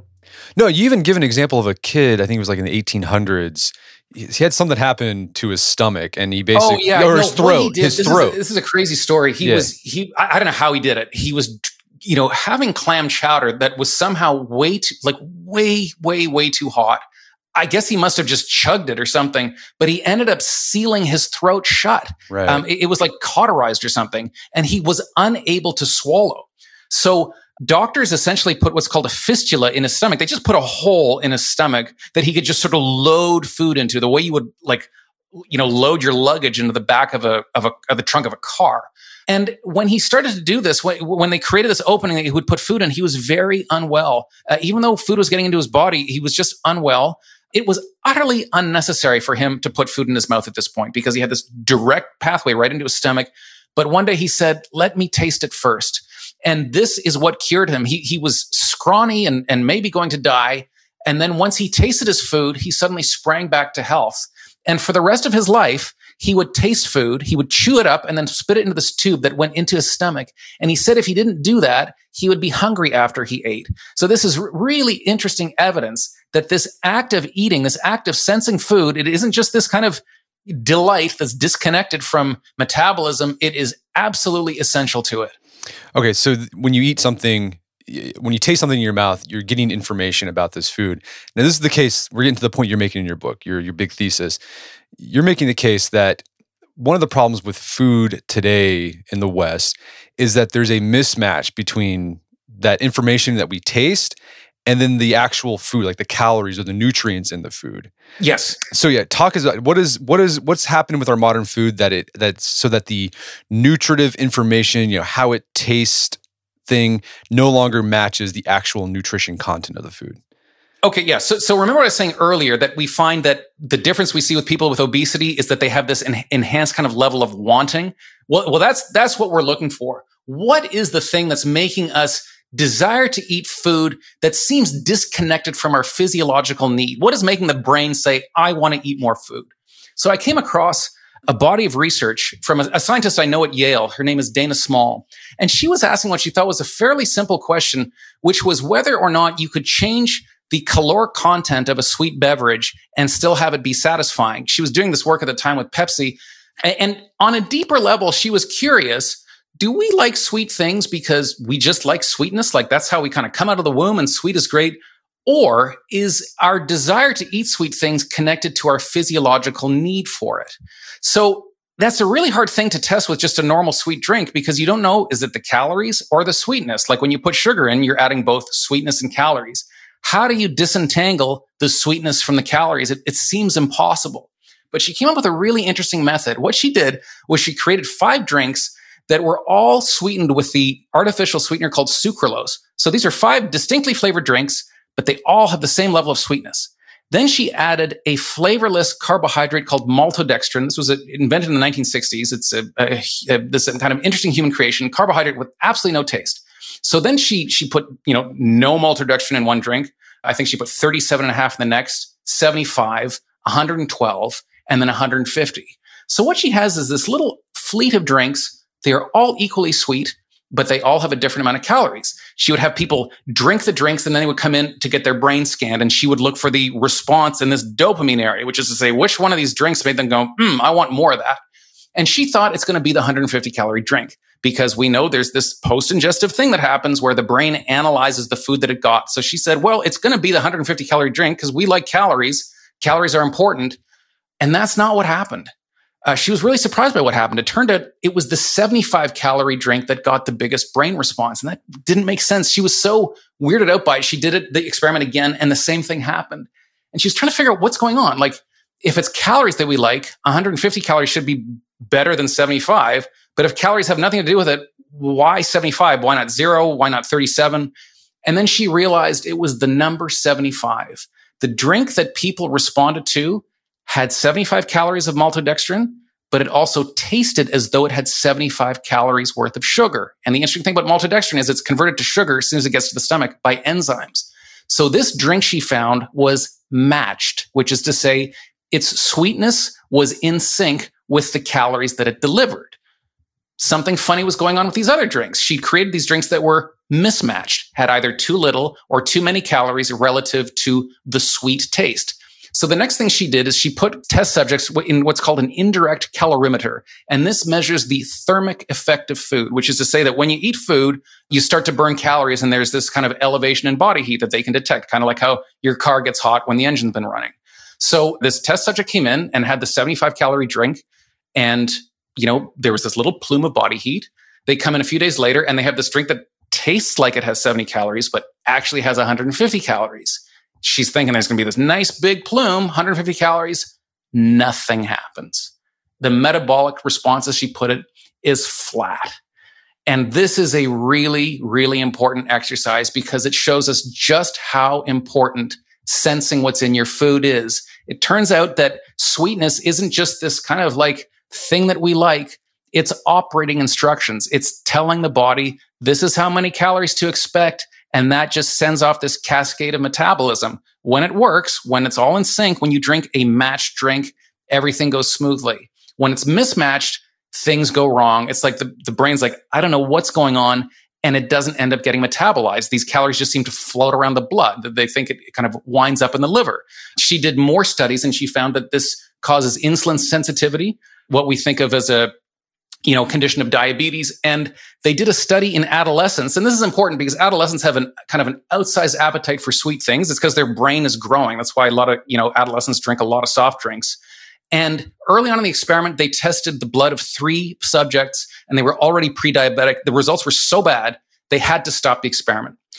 C: No, you even give an example of a kid, I think it was like in the eighteen hundreds. He had something happen to his stomach and he basically,
D: oh, yeah,
C: or
D: no,
C: his throat,
D: did,
C: his
D: this
C: throat.
D: Is a, this is a crazy story. He
C: yeah.
D: was, he, I, I don't know how he did it. He was, you know, having clam chowder that was somehow way too, like way, way, way too hot. I guess he must have just chugged it or something, but he ended up sealing his throat shut.
C: Right.
D: Um, it, it was like cauterized or something, and he was unable to swallow. So doctors essentially put what's called a fistula in his stomach. They just put a hole in his stomach that he could just sort of load food into, the way you would like, you know, load your luggage into the back of a of a of the trunk of a car. And when he started to do this, when, when they created this opening that he would put food in, he was very unwell. Uh, even though food was getting into his body, he was just unwell. It was utterly unnecessary for him to put food in his mouth at this point because he had this direct pathway right into his stomach. But one day he said, let me taste it first. And this is what cured him. He he was scrawny and, and maybe going to die. And then once he tasted his food, he suddenly sprang back to health. And for the rest of his life, he would taste food, he would chew it up and then spit it into this tube that went into his stomach. And he said if he didn't do that, he would be hungry after he ate. So this is really interesting evidence that this act of eating, this act of sensing food, it isn't just this kind of delight that's disconnected from metabolism. It is absolutely essential to it.
C: Okay, so th- when you eat something, when you taste something in your mouth, you're getting information about this food. Now, this is the case, we're getting to the point you're making in your book, your, your big thesis. You're making the case that one of the problems with food today in the West is that there's a mismatch between that information that we taste and then the actual food, like the calories or the nutrients in the food.
D: Yes.
C: So yeah, talk is about what is what is what's happening with our modern food that it that's so that the nutritive information, you know, how it tastes thing no longer matches the actual nutrition content of the food.
D: Okay, yeah. So, so remember what I was saying earlier, that we find that the difference we see with people with obesity is that they have this en- enhanced kind of level of wanting. Well, well, that's that's what we're looking for. What is the thing that's making us desire to eat food that seems disconnected from our physiological need? What is making the brain say, I want to eat more food? So I came across a body of research from a, a scientist I know at Yale. Her name is Dana Small. And she was asking what she thought was a fairly simple question, which was whether or not you could change the caloric content of a sweet beverage and still have it be satisfying. She was doing this work at the time with Pepsi. And, and on a deeper level, she was curious, do we like sweet things because we just like sweetness? Like that's how we kind of come out of the womb and sweet is great. Or is our desire to eat sweet things connected to our physiological need for it? So that's a really hard thing to test with just a normal sweet drink because you don't know, is it the calories or the sweetness? Like when you put sugar in, you're adding both sweetness and calories. How do you disentangle the sweetness from the calories? It, it seems impossible. But she came up with a really interesting method. What she did was she created five drinks that were all sweetened with the artificial sweetener called sucralose. So these are five distinctly flavored drinks, but they all have the same level of sweetness. Then she added a flavorless carbohydrate called maltodextrin. This was a, invented in the nineteen sixties. It's a, a, a, this kind of interesting human creation, carbohydrate with absolutely no taste. So then she she put, you know, no maltodextrin in one drink. I think she put thirty-seven and a half in the next, seventy-five, one hundred twelve, and then one hundred fifty. So what she has is this little fleet of drinks. They are all equally sweet, but they all have a different amount of calories. She would have people drink the drinks and then they would come in to get their brain scanned and she would look for the response in this dopamine area, which is to say which one of these drinks made them go, hmm, I want more of that. And she thought it's going to be the one hundred fifty calorie drink because we know there's this post-ingestive thing that happens where the brain analyzes the food that it got. So she said, well, it's going to be the one hundred fifty calorie drink because we like calories. Calories are important. And that's not what happened. Uh, she was really surprised by what happened. It turned out it was the seventy-five calorie drink that got the biggest brain response. And that didn't make sense. She was so weirded out by it. She did it, the experiment again, and the same thing happened. And she was trying to figure out what's going on. Like, if it's calories that we like, one hundred fifty calories should be better than seventy-five. But if calories have nothing to do with it, why seventy-five? Why not zero? Why not thirty-seven? And then she realized it was the number seventy-five. The drink that people responded to had seventy-five calories of maltodextrin, but it also tasted as though it had seventy-five calories worth of sugar. And the interesting thing about maltodextrin is it's converted to sugar as soon as it gets to the stomach by enzymes. So this drink she found was matched, which is to say its sweetness was in sync with the calories that it delivered. Something funny was going on with these other drinks. She created these drinks that were mismatched, had either too little or too many calories relative to the sweet taste. So the next thing she did is she put test subjects in what's called an indirect calorimeter. And this measures the thermic effect of food, which is to say that when you eat food, you start to burn calories and there's this kind of elevation in body heat that they can detect, kind of like how your car gets hot when the engine's been running. So this test subject came in and had the seventy-five calorie drink. And, you know, there was this little plume of body heat. They come in a few days later and they have this drink that tastes like it has seventy calories, but actually has one hundred fifty calories. She's thinking there's going to be this nice big plume, one hundred fifty calories. Nothing happens. The metabolic response, as she put it, is flat. And this is a really, really important exercise because it shows us just how important sensing what's in your food is. It turns out that sweetness isn't just this kind of like thing that we like. It's operating instructions. It's telling the body, this is how many calories to expect. And that just sends off this cascade of metabolism. When it works, when it's all in sync, when you drink a matched drink, everything goes smoothly. When it's mismatched, things go wrong. It's like the, the brain's like, I don't know what's going on. And it doesn't end up getting metabolized. These calories just seem to float around the blood. They think it kind of winds up in the liver. She did more studies and she found that this causes insulin sensitivity, what we think of as a you know, condition of diabetes. And they did a study in adolescents. And this is important because adolescents have an kind of an outsized appetite for sweet things. It's because their brain is growing. That's why a lot of, you know, adolescents drink a lot of soft drinks. And early on in the experiment, they tested the blood of three subjects and they were already pre-diabetic. The results were so bad, they had to stop the experiment.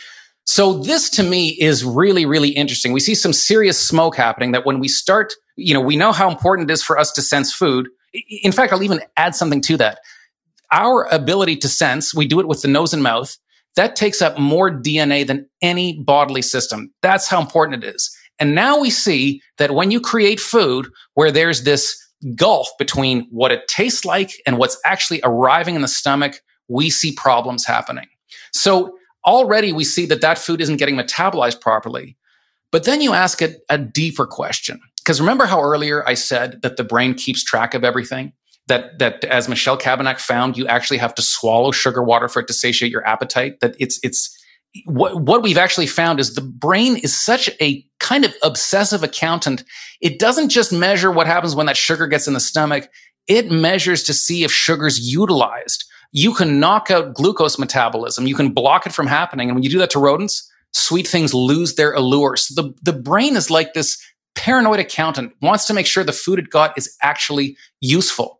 D: So this to me is really, really interesting. We see some serious smoke happening that when we start, you know, we know how important it is for us to sense food. In fact, I'll even add something to that. Our ability to sense, we do it with the nose and mouth. That takes up more D N A than any bodily system. That's how important it is. And now we see that when you create food where there's this gulf between what it tastes like and what's actually arriving in the stomach, we see problems happening. So already we see that that food isn't getting metabolized properly. But then you ask it a deeper question. Because remember how earlier I said that the brain keeps track of everything? That, that as Michelle Cabanach found, you actually have to swallow sugar water for it to satiate your appetite. That it's, it's, what, what we've actually found is the brain is such a kind of obsessive accountant. It doesn't just measure what happens when that sugar gets in the stomach. It measures to see if sugar's utilized. You can knock out glucose metabolism. You can block it from happening. And when you do that to rodents, sweet things lose their allure. So the, the brain is like this paranoid accountant, wants to make sure the food it got is actually useful.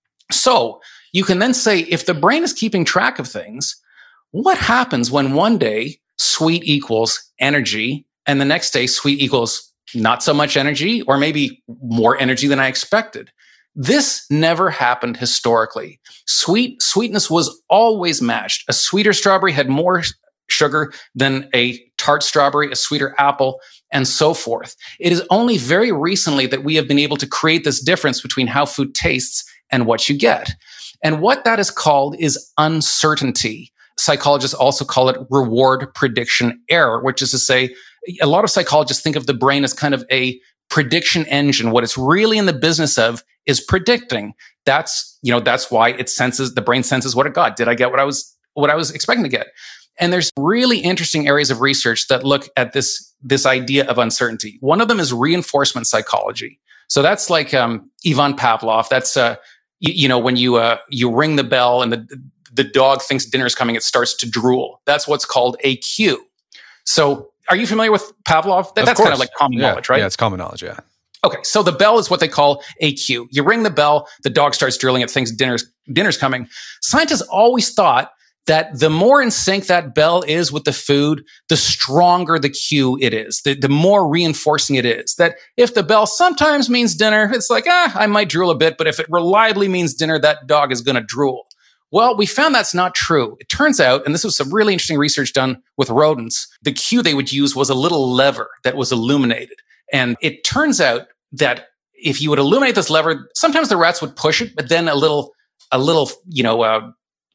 D: So you can then say, if the brain is keeping track of things, what happens when one day sweet equals energy and the next day sweet equals not so much energy or maybe more energy than I expected? This never happened historically. Sweet, sweetness was always matched. A sweeter strawberry had more sugar than a tart strawberry, a sweeter apple, and so forth. It is only very recently that we have been able to create this difference between how food tastes and what you get. And what that is called is uncertainty. Psychologists also call it reward prediction error, which is to say, a lot of psychologists think of the brain as kind of a prediction engine. What it's really in the business of is predicting. That's, you know, that's why it senses, the brain senses what it got. Did I get what I was, what I was expecting to get? And there's really interesting areas of research that look at this, this idea of uncertainty. One of them is reinforcement psychology. So that's like, um, Ivan Pavlov. That's, uh, you, you know, when you, uh, you ring the bell and the, the dog thinks dinner's coming, it starts to drool. That's what's called a cue. So are you familiar with Pavlov? That, that's kind of like common
C: yeah.
D: knowledge, right?
C: Yeah, it's common knowledge, yeah.
D: Okay, so the bell is what they call a cue. You ring the bell, the dog starts drooling, it thinks dinner's, dinner's coming. Scientists always thought that the more in sync that bell is with the food, the stronger the cue it is, the, the more reinforcing it is. That if the bell sometimes means dinner, it's like, ah, I might drool a bit, but if it reliably means dinner, that dog is going to drool. Well, we found that's not true. It turns out, and this was some really interesting research done with rodents, the cue they would use was a little lever that was illuminated. And it turns out that if you would illuminate this lever, sometimes the rats would push it, but then a little, a little, you know, uh,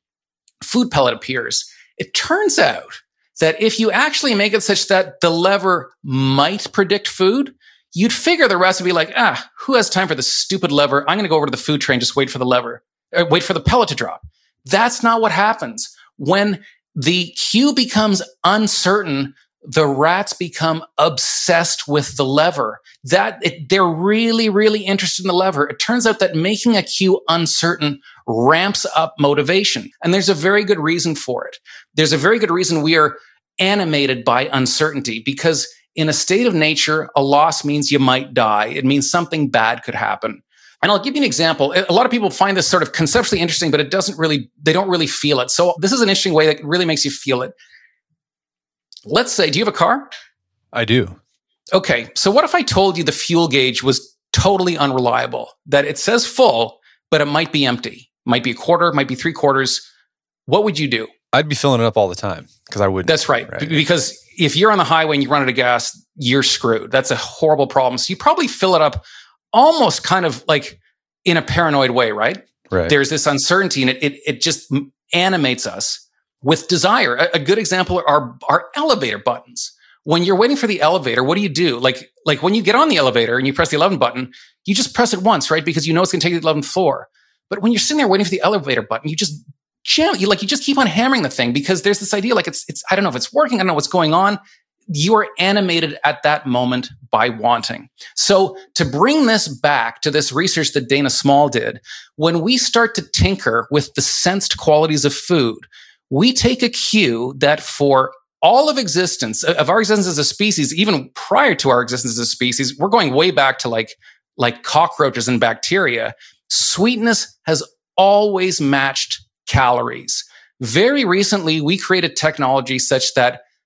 D: food pellet appears. It turns out that if you actually make it such that the lever might predict food, you'd figure the rats would be like, ah, who has time for this stupid lever? I'm going to go over to the food tray and just wait for the lever, uh, wait for the pellet to drop. That's not what happens. When the cue becomes uncertain, the rats become obsessed with the lever. That it, they're really, really interested in the lever. It turns out that making a cue uncertain ramps up motivation. And there's a very good reason for it. There's a very good reason we are animated by uncertainty, because in a state of nature, a loss means you might die. It means something bad could happen. And I'll give you an example. A lot of people find this sort of conceptually interesting, but it doesn't really, they don't really feel it. So this is an interesting way that really makes you feel it. Let's say, do you have a car?
C: I do.
D: Okay. So what if I told you the fuel gauge was totally unreliable, that it says full, but it might be empty, might be a quarter, might be three quarters. What would you do?
C: I'd be filling it up all the time because I wouldn't.
D: That's right. right. Because if you're on the highway and you run out of gas, you're screwed. That's a horrible problem. So you probably fill it up almost kind of like in a paranoid way, right?
C: Right.
D: There's this uncertainty and it, it, it just animates us with desire. A, a good example are, are elevator buttons. When you're waiting for the elevator, what do you do? Like, like when you get on the elevator and you press the eleven button, you just press it once, right? Because you know it's going to take you to the eleventh floor. But when you're sitting there waiting for the elevator button, you just jam, you like, you just keep on hammering the thing because there's this idea like it's, it's, I don't know if it's working. I don't know what's going on. You are animated at that moment by wanting. So to bring this back to this research that Dana Small did, when we start to tinker with the sensed qualities of food, we take a cue that for all of existence, of our existence as a species, even prior to our existence as a species, we're going way back to like, like cockroaches and bacteria. Sweetness has always matched calories. Very recently, we created technology such that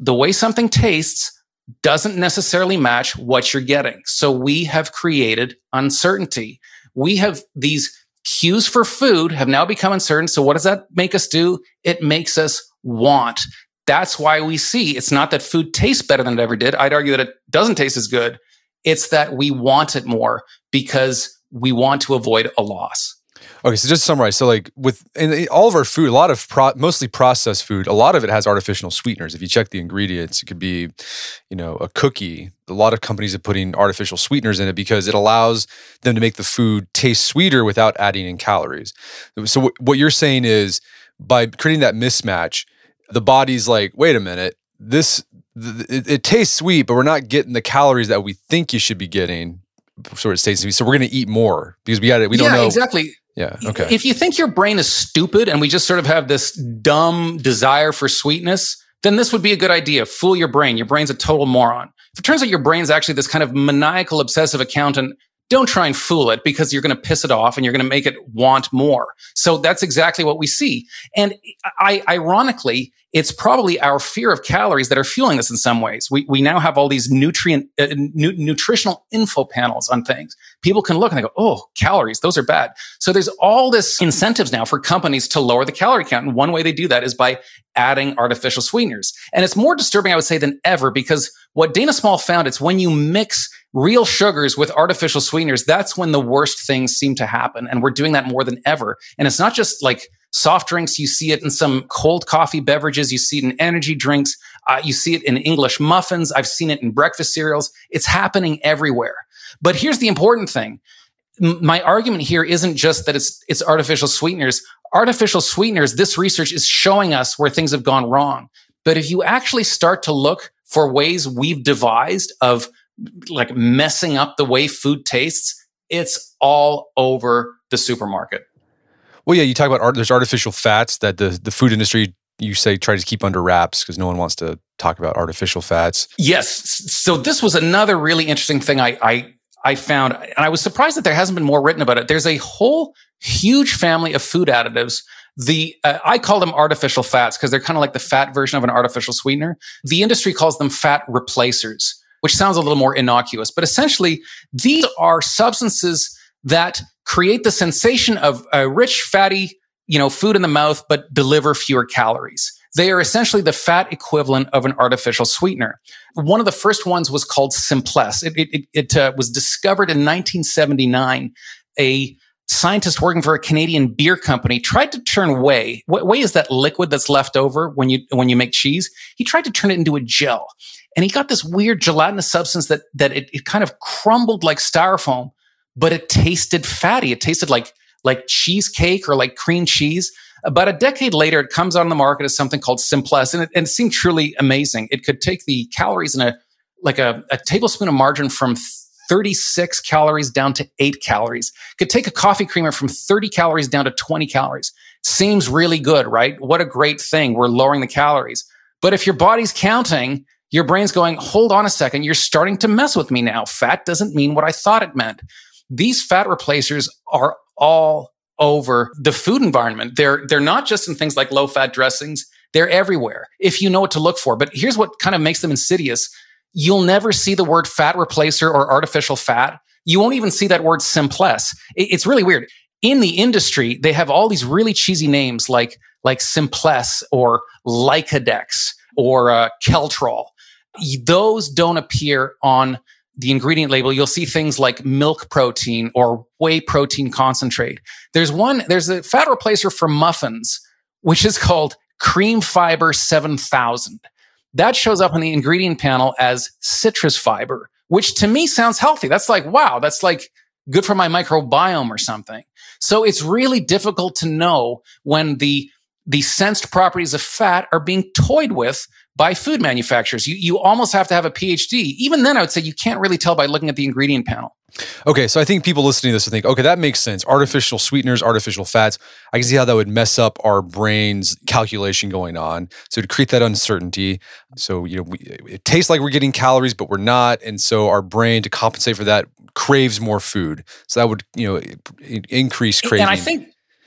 D: the way something tastes doesn't necessarily match what you're getting. So we have created uncertainty. We have these cues for food have now become uncertain. So what does that make us do? It makes us want. That's why we see it's not that food tastes better than it ever did. I'd argue that it doesn't taste as good. It's that we want it more because we want to avoid a loss.
C: Okay, so just to summarize, so like with in all of our food, a lot of pro, mostly processed food, a lot of it has artificial sweeteners. If you check the ingredients, it could be, you know, a cookie. A lot of companies are putting artificial sweeteners in it because it allows them to make the food taste sweeter without adding in calories. So w- what you're saying is by creating that mismatch, the body's like, wait a minute, this th- it, it tastes sweet, but we're not getting the calories that we think you should be getting. So it tastes sweet. So we're going to eat more because we got it. We don't
D: yeah,
C: know
D: exactly.
C: Yeah. Okay.
D: If you think your brain is stupid and we just sort of have this dumb desire for sweetness, then this would be a good idea. Fool your brain. Your brain's a total moron. If it turns out your brain's actually this kind of maniacal, obsessive accountant, don't try and fool it because you're going to piss it off and you're going to make it want more. So that's exactly what we see. And I, ironically, it's probably our fear of calories that are fueling this in some ways. We we now have all these nutrient, uh, nu- nutritional info panels on things. People can look and they go, oh, calories, those are bad. So there's all this incentives now for companies to lower the calorie count. And one way they do that is by adding artificial sweeteners. And it's more disturbing, I would say, than ever because what Dana Small found, it's when you mix real sugars with artificial sweeteners, that's when the worst things seem to happen. And we're doing that more than ever. And it's not just like soft drinks. You see it in some cold coffee beverages. You see it in energy drinks. Uh, you see it in English muffins. I've seen it in breakfast cereals. It's happening everywhere. But here's the important thing. M- my argument here isn't just that it's it's artificial sweeteners. Artificial sweeteners, this research is showing us where things have gone wrong. But if you actually start to look for ways we've devised of like messing up the way food tastes, it's all over the supermarket.
C: Well, yeah, you talk about art, there's artificial fats that the, the food industry, you say, tries to keep under wraps because no one wants to talk about artificial fats.
D: Yes. So this was another really interesting thing I, I, I found, and I was surprised that there hasn't been more written about it. There's a whole huge family of food additives. The uh, I call them artificial fats because they're kind of like the fat version of an artificial sweetener. The industry calls them fat replacers, which sounds a little more innocuous. But essentially, these are substances that create the sensation of a rich, fatty, you know, food in the mouth, but deliver fewer calories. They are essentially the fat equivalent of an artificial sweetener. One of the first ones was called Simplesse. It, it, it uh, was discovered in nineteen seventy-nine. A scientist working for a Canadian beer company tried to turn whey. Whey is that liquid that's left over when you when you make cheese. He tried to turn it into a gel, and he got this weird gelatinous substance that that it, it kind of crumbled like styrofoam, but it tasted fatty. It tasted like like cheesecake or like cream cheese. About a decade later, it comes on the market as something called Simplesse, and it, and it seemed truly amazing. It could take the calories in a like a, a tablespoon of margarine from thirty-six calories down to eight calories. It could take a coffee creamer from thirty calories down to twenty calories. Seems really good, right? What a great thing. We're lowering the calories. But if your body's counting, your brain's going, hold on a second, you're starting to mess with me now. Fat doesn't mean what I thought it meant. These fat replacers are all over the food environment. They're they're not just in things like low-fat dressings. They're everywhere if you know what to look for. But here's what kind of makes them insidious. You'll never see the word fat replacer or artificial fat. You won't even see that word Simplesse. It's really weird. In the industry, they have all these really cheesy names like, like Simplesse or Lycodex or uh, Keltrol. Those don't appear on the ingredient label. You'll see things like milk protein or whey protein concentrate. There's one, there's a fat replacer for muffins, which is called Cream Fiber seven thousand. That shows up on the ingredient panel as citrus fiber, which to me sounds healthy. That's like, wow, that's like good for my microbiome or something. So it's really difficult to know when the the sensed properties of fat are being toyed with by food manufacturers. You you almost have to have a P H D. Even then, I would say you can't really tell by looking at the ingredient panel.
C: Okay, so I think people listening to this will think, okay, that makes sense. Artificial sweeteners, artificial fats. I can see how that would mess up our brain's calculation going on. So to create that uncertainty, so you know, we, it tastes like we're getting calories, but we're not, and so our brain, to compensate for that, craves more food. So that would, you know, increase craving.
D: And I think.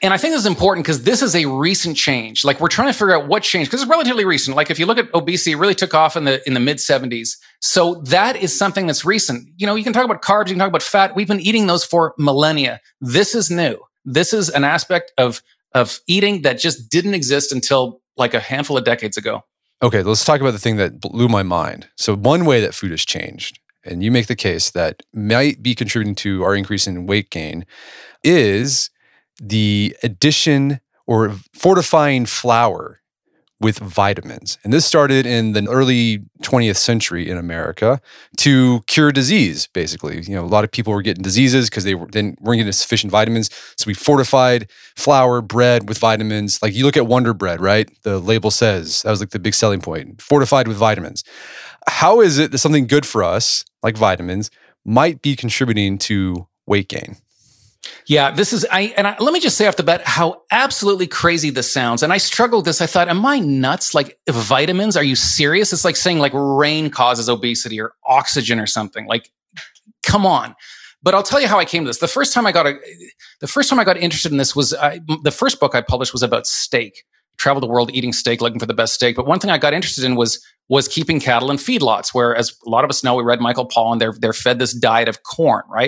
D: And I think this is important because this is a recent change. Like we're trying to figure out what changed because it's relatively recent. Like if you look at obesity, it really took off in the in the mid seventies. So that is something that's recent. You know, you can talk about carbs, you can talk about fat. We've been eating those for millennia. This is new. This is an aspect of of eating that just didn't exist until like a handful of decades ago.
C: Okay, let's talk about the thing that blew my mind. So one way that food has changed, and you make the case that might be contributing to our increase in weight gain, is the addition or fortifying flour with vitamins. And this started in the early twentieth century in America to cure disease, basically. You know, a lot of people were getting diseases because they were, then weren't getting sufficient vitamins. So we fortified flour, bread with vitamins. Like you look at Wonder Bread, right? The label says, that was like the big selling point, fortified with vitamins. How is it that something good for us, like vitamins, might be contributing to weight gain?
D: Yeah, this is, I and I, let me just say off the bat how absolutely crazy this sounds. And I struggled with this. I thought, am I nuts? Like vitamins? Are you serious? It's like saying like rain causes obesity or oxygen or something. Like, come on. But I'll tell you how I came to this. The first time I got a, the first time I got interested in this was I, the first book I published was about steak. Traveled the world eating steak, looking for the best steak. But one thing I got interested in was was keeping cattle in feedlots, where, as a lot of us know, we read Michael Pollan. They're they're fed this diet of corn, right?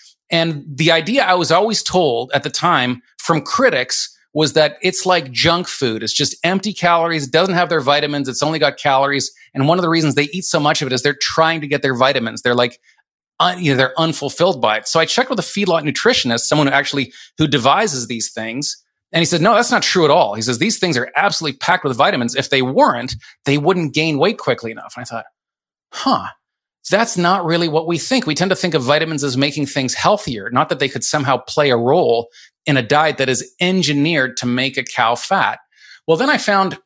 D: And the idea I was always told at the time from critics was that it's like junk food. It's just empty calories. It doesn't have their vitamins. It's only got calories. And one of the reasons they eat so much of it is they're trying to get their vitamins. They're like, un, you know, they're unfulfilled by it. So I checked with a feedlot nutritionist, someone who actually, who devises these things. And he said, no, that's not true at all. He says, these things are absolutely packed with vitamins. If they weren't, they wouldn't gain weight quickly enough. And I thought, huh. That's not really what we think. We tend to think of vitamins as making things healthier, not that they could somehow play a role in a diet that is engineered to make a cow fat. Well, then I found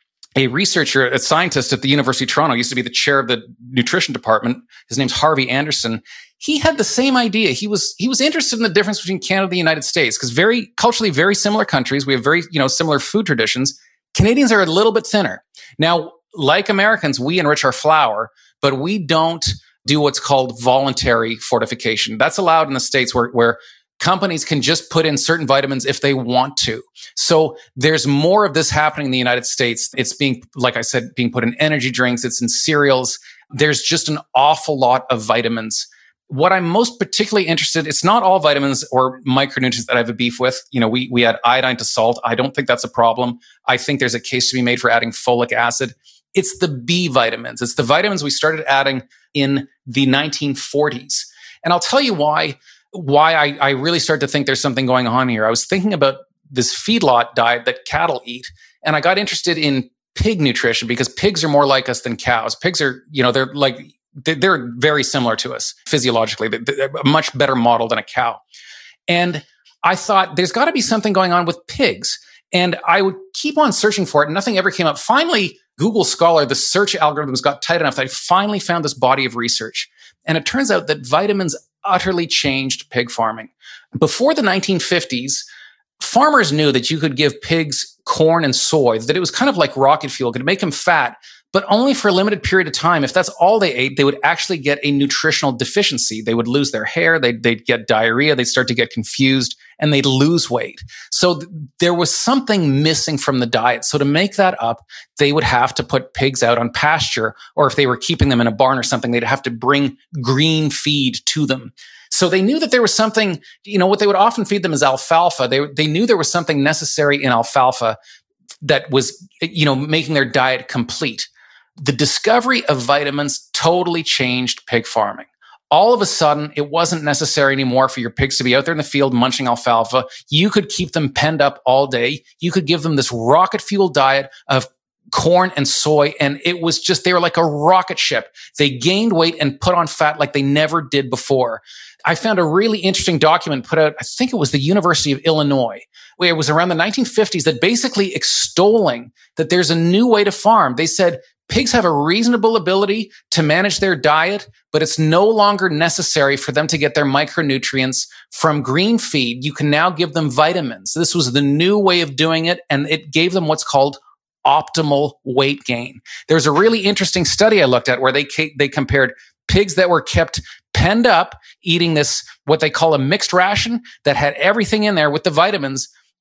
D: a researcher, a scientist at the University of Toronto, used to be the chair of the nutrition department. His name's Harvey Anderson. He had the same idea. He was he was interested in the difference between Canada and the United States because very culturally very similar countries. We have very you know similar food traditions. Canadians are a little bit thinner. Now, like Americans, we enrich our flour, but we don't do what's called voluntary fortification. That's allowed in the States where, where companies can just put in certain vitamins if they want to. So there's more of this happening in the United States. It's being, like I said, being put in energy drinks. It's in cereals. There's just an awful lot of vitamins. What I'm most particularly interested, it's not all vitamins or micronutrients that I have a beef with. You know, we, we add iodine to salt. I don't think that's a problem. I think there's a case to be made for adding folic acid. It's the B vitamins. It's the vitamins we started adding in the nineteen forties. And I'll tell you why, why I, I really started to think there's something going on here. I was thinking about this feedlot diet that cattle eat. And I got interested in pig nutrition because pigs are more like us than cows. Pigs are, you know, they're like, they're very similar to us physiologically. They're a much better model than a cow. And I thought there's got to be something going on with pigs. And I would keep on searching for it. And nothing ever came up. Finally, Google Scholar, the search algorithms got tight enough that I finally found this body of research. And it turns out that vitamins utterly changed pig farming. Before the nineteen fifties, farmers knew that you could give pigs corn and soy, that it was kind of like rocket fuel, could make them fat, but only for a limited period of time. If that's all they ate, they would actually get a nutritional deficiency. They would lose their hair, they'd, they'd get diarrhea, they'd start to get confused, and they'd lose weight. So th- there was something missing from the diet. So to make that up, they would have to put pigs out on pasture, or if they were keeping them in a barn or something, they'd have to bring green feed to them. So they knew that there was something, you know, what they would often feed them is alfalfa. They, they knew there was something necessary in alfalfa that was, you know, making their diet complete. The discovery of vitamins totally changed pig farming. All of a sudden, it wasn't necessary anymore for your pigs to be out there in the field munching alfalfa. You could keep them penned up all day. You could give them this rocket fuel diet of corn and soy, and it was just, they were like a rocket ship. They gained weight and put on fat like they never did before. I found a really interesting document put out, I think it was the University of Illinois, where it was around the nineteen fifties, that basically extolling that there's a new way to farm. They said, pigs have a reasonable ability to manage their diet, but it's no longer necessary for them to get their micronutrients from green feed. You can now give them vitamins. This was the new way of doing it, and it gave them what's called optimal weight gain. There's a really interesting study I looked at where they they compared pigs that were kept penned up eating this, what they call a mixed ration that had everything in there with the vitamins,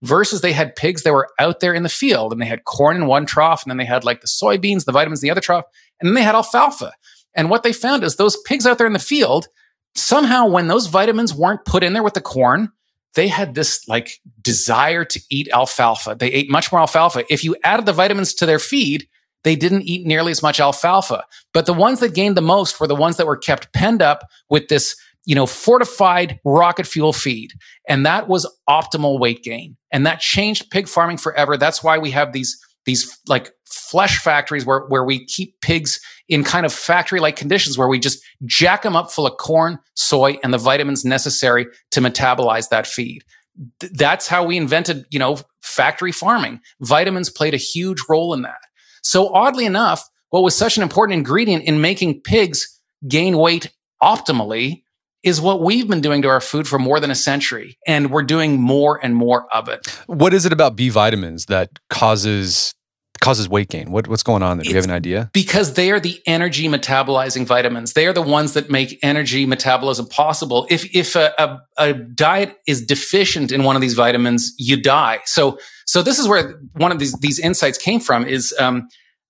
D: versus they had pigs that were out there in the field and they had corn in one trough and then they had like the soybeans, the vitamins in the other trough, and then they had alfalfa. And what they found is those pigs out there in the field, somehow when those vitamins weren't put in there with the corn, they had this like desire to eat alfalfa. They ate much more alfalfa. If you added the vitamins to their feed, they didn't eat nearly as much alfalfa. But the ones that gained the most were the ones that were kept penned up with this, you know, fortified rocket fuel feed. And that was optimal weight gain. And that changed pig farming forever. That's why we have these, these like flesh factories where, where we keep pigs in kind of factory-like conditions where we just jack them up full of corn, soy, and the vitamins necessary to metabolize that feed. Th- that's how we invented, you know, factory farming. Vitamins played a huge role in that. So oddly enough, what was such an important ingredient in making pigs gain weight optimally is what we've been doing to our food for more than a century. And we're doing more and more of it.
C: What is it about B vitamins that causes causes weight gain? What, what's going on there? Do you have an idea?
D: Because they are the energy metabolizing vitamins. They are the ones that make energy metabolism possible. If if a, a, a diet is deficient in one of these vitamins, you die. So so this is where one of these these insights came from. Is um,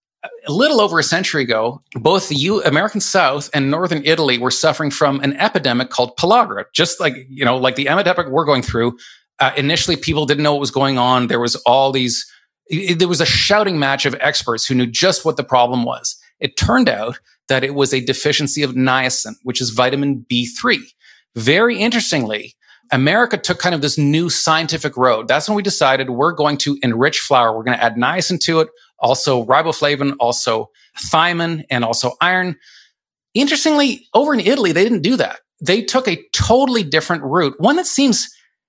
D: a little over a century ago, both the U- American South and Northern Italy were suffering from an epidemic called pellagra. Just like you know, like the epidemic we're going through. Uh, initially, people didn't know what was going on. There was all these. It, there was a shouting match of experts who knew just what the problem was. It turned out that it was a deficiency of niacin, which is vitamin B three. Very interestingly, America took kind of this new scientific road. That's when we decided we're going to enrich flour. We're going to add niacin to it, also riboflavin, also thiamine, and also iron. Interestingly, over in Italy, they didn't do that. They took a totally different route, one that seems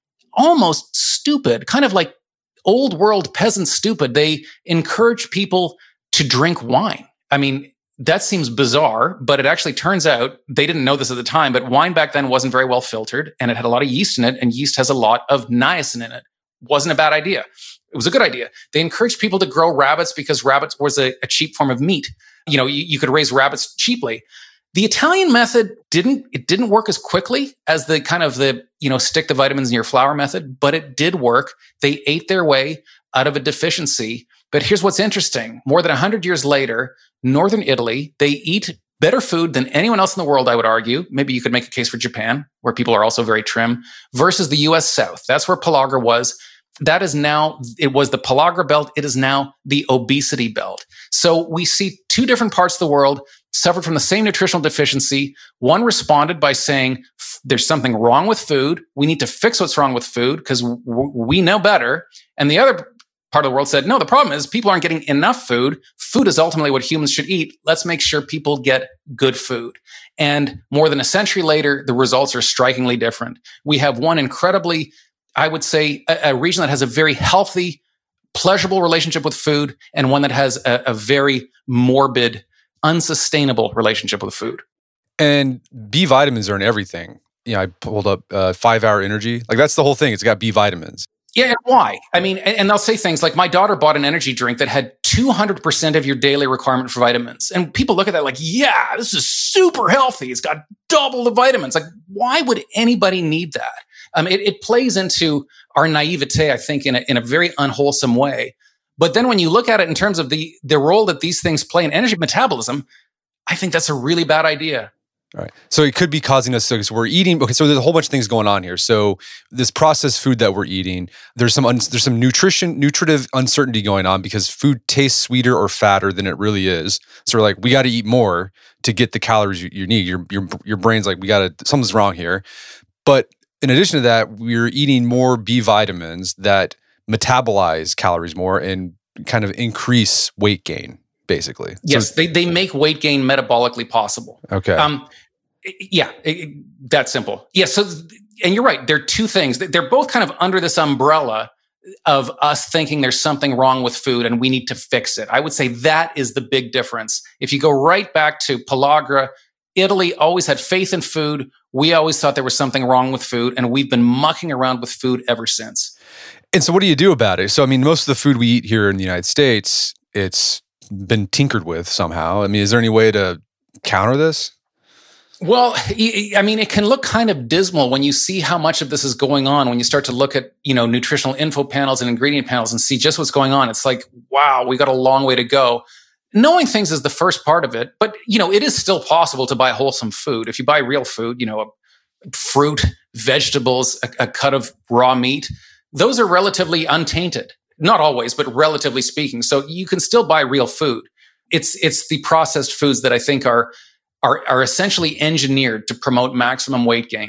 D: almost stupid, kind of like old world peasant stupid. They encourage people to drink wine. I mean, that seems bizarre, but it actually turns out they didn't know this at the time, but wine back then wasn't very well filtered and it had a lot of yeast in it, and yeast has a lot of niacin in it. Wasn't a bad idea. It was a good idea. They encouraged people to grow rabbits because rabbits was a, a cheap form of meat. You know, you, you could raise rabbits cheaply. The Italian method didn't, it didn't work as quickly as the kind of the, you know, stick the vitamins in your flour method, but it did work. They ate their way out of a deficiency. But here's what's interesting. More than one hundred years later, Northern Italy, they eat better food than anyone else in the world, I would argue. Maybe you could make a case for Japan, where people are also very trim, versus the U S South. That's where pellagra was. That is now, it was the pellagra belt. It is now the obesity belt. So we see two different parts of the world suffered from the same nutritional deficiency. One responded by saying, there's something wrong with food. We need to fix what's wrong with food because w- we know better. And the other part of the world said, no, the problem is people aren't getting enough food. Food is ultimately what humans should eat. Let's make sure people get good food. And more than a century later, the results are strikingly different. We have one incredibly, I would say, a, a region that has a very healthy, pleasurable relationship with food, and one that has a, a very morbid, unsustainable relationship with food.
C: And B vitamins are in everything. You know, I pulled up uh, five hour energy. Like that's the whole thing. It's got B vitamins.
D: Yeah, and why? I mean, and, and they'll say things like, my daughter bought an energy drink that had two hundred percent of your daily requirement for vitamins. And people look at that like, yeah, this is super healthy. It's got double the vitamins. Like, why would anybody need that? Um, it, it plays into our naivete, I think, in a, in a very unwholesome way. But then when you look at it in terms of the, the role that these things play in energy metabolism, I think that's a really bad idea.
C: All right. So it could be causing us, so we're eating, okay, so there's a whole bunch of things going on here. So this processed food that we're eating, there's some un, there's some nutrition, nutritive uncertainty going on because food tastes sweeter or fatter than it really is. So we're like, we got to eat more to get the calories you, you need. Your, your, your brain's like, we got to, something's wrong here. But in addition to that, we're eating more B vitamins that metabolize calories more and kind of increase weight gain, basically.
D: Yes,
C: so,
D: they, they make weight gain metabolically possible.
C: Okay.
D: Um, yeah, it, that's simple. Yeah, so, and you're right, they're two things. They're both kind of under this umbrella of us thinking there's something wrong with food and we need to fix it. I would say that is the big difference. If you go right back to pellagra, Italy always had faith in food. We always thought there was something wrong with food, and we've been mucking around with food ever since.
C: And so what do you do about it? So, I mean, most of the food we eat here in the United States, it's been tinkered with somehow. I mean, is there any way to counter this?
D: Well, I mean, it can look kind of dismal when you see how much of this is going on. When you start to look at, you know, nutritional info panels and ingredient panels and see just what's going on, it's like, wow, we got a long way to go. Knowing things is the first part of it, but, you know, it is still possible to buy wholesome food. If you buy real food, you know, fruit, vegetables, a, a cut of raw meat, those are relatively untainted. Not always, but relatively speaking. So you can still buy real food. It's it's the processed foods that I think are Are, are essentially engineered to promote maximum weight gain.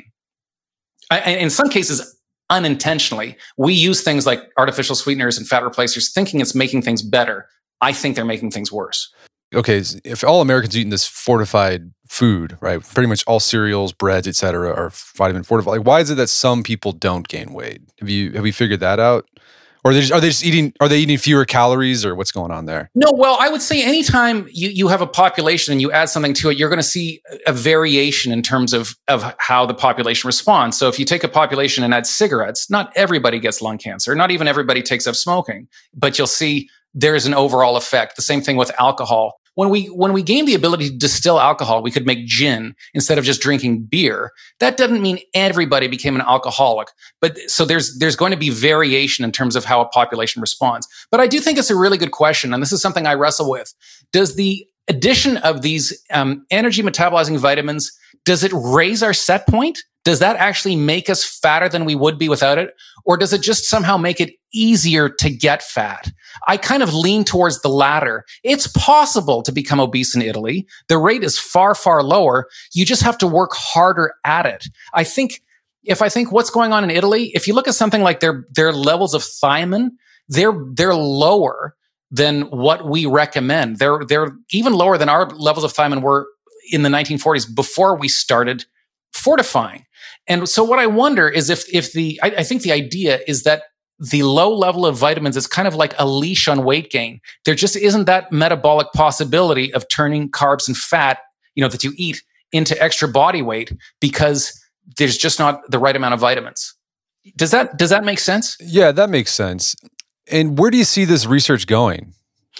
D: I, in some cases, unintentionally, we use things like artificial sweeteners and fat replacers thinking it's making things better. I think they're making things worse.
C: Okay, if all Americans eating this fortified food, right, pretty much all cereals, breads, et cetera, are vitamin fortified, like, why is it that some people don't gain weight? Have you have we figured that out? Or are they, just, are they just eating, are they eating fewer calories, or what's going on there?
D: No, well, I would say anytime you, you have a population and you add something to it, you're going to see a variation in terms of, of how the population responds. So if you take a population and add cigarettes, not everybody gets lung cancer. Not even everybody takes up smoking, but you'll see there's an overall effect. The same thing with alcohol. When we when we gained the ability to distill alcohol, we could make gin instead of just drinking beer. That doesn't mean everybody became an alcoholic. But so there's there's going to be variation in terms of how a population responds. But I do think it's a really good question, and this is something I wrestle with. Does the addition of these um, energy metabolizing vitamins, does it raise our set point? Does that actually make us fatter than we would be without it? Or does it just somehow make it easier to get fat? I kind of lean towards the latter. It's possible to become obese in Italy. The rate is far, far lower. You just have to work harder at it. I think, if I think what's going on in Italy, if you look at something like their, their levels of thiamine, they're, they're lower than what we recommend. They're, they're even lower than our levels of thiamine were in the nineteen forties before we started fortifying. And so what I wonder is if, if the, I, I think the idea is that the low level of vitamins is kind of like a leash on weight gain. There just isn't that metabolic possibility of turning carbs and fat, you know, that you eat into extra body weight because there's just not the right amount of vitamins. Does that, does that make sense?
C: Yeah, that makes sense. And where do you see this research going?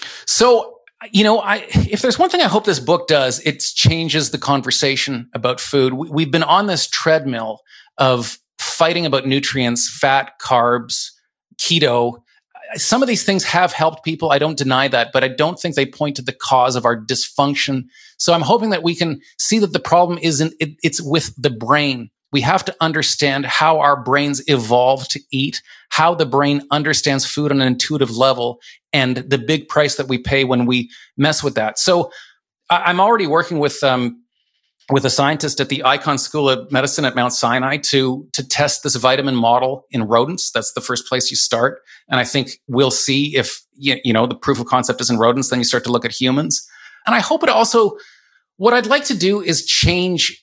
D: So, you know, I, if there's one thing I hope this book does, it changes the conversation about food. We, we've been on this treadmill of fighting about nutrients, fat, carbs, keto. Some of these things have helped people. I don't deny that, but I don't think they point to the cause of our dysfunction. So I'm hoping that we can see that the problem isn't, it, it's with the brain. We have to understand how our brains evolve to eat, how the brain understands food on an intuitive level, and the big price that we pay when we mess with that. So I'm already working with um, with a scientist at the Icahn School of Medicine at Mount Sinai to to test this vitamin model in rodents. That's the first place you start, and I think we'll see if you know the proof of concept is in rodents. Then you start to look at humans, and I hope it also. What I'd like to do is change.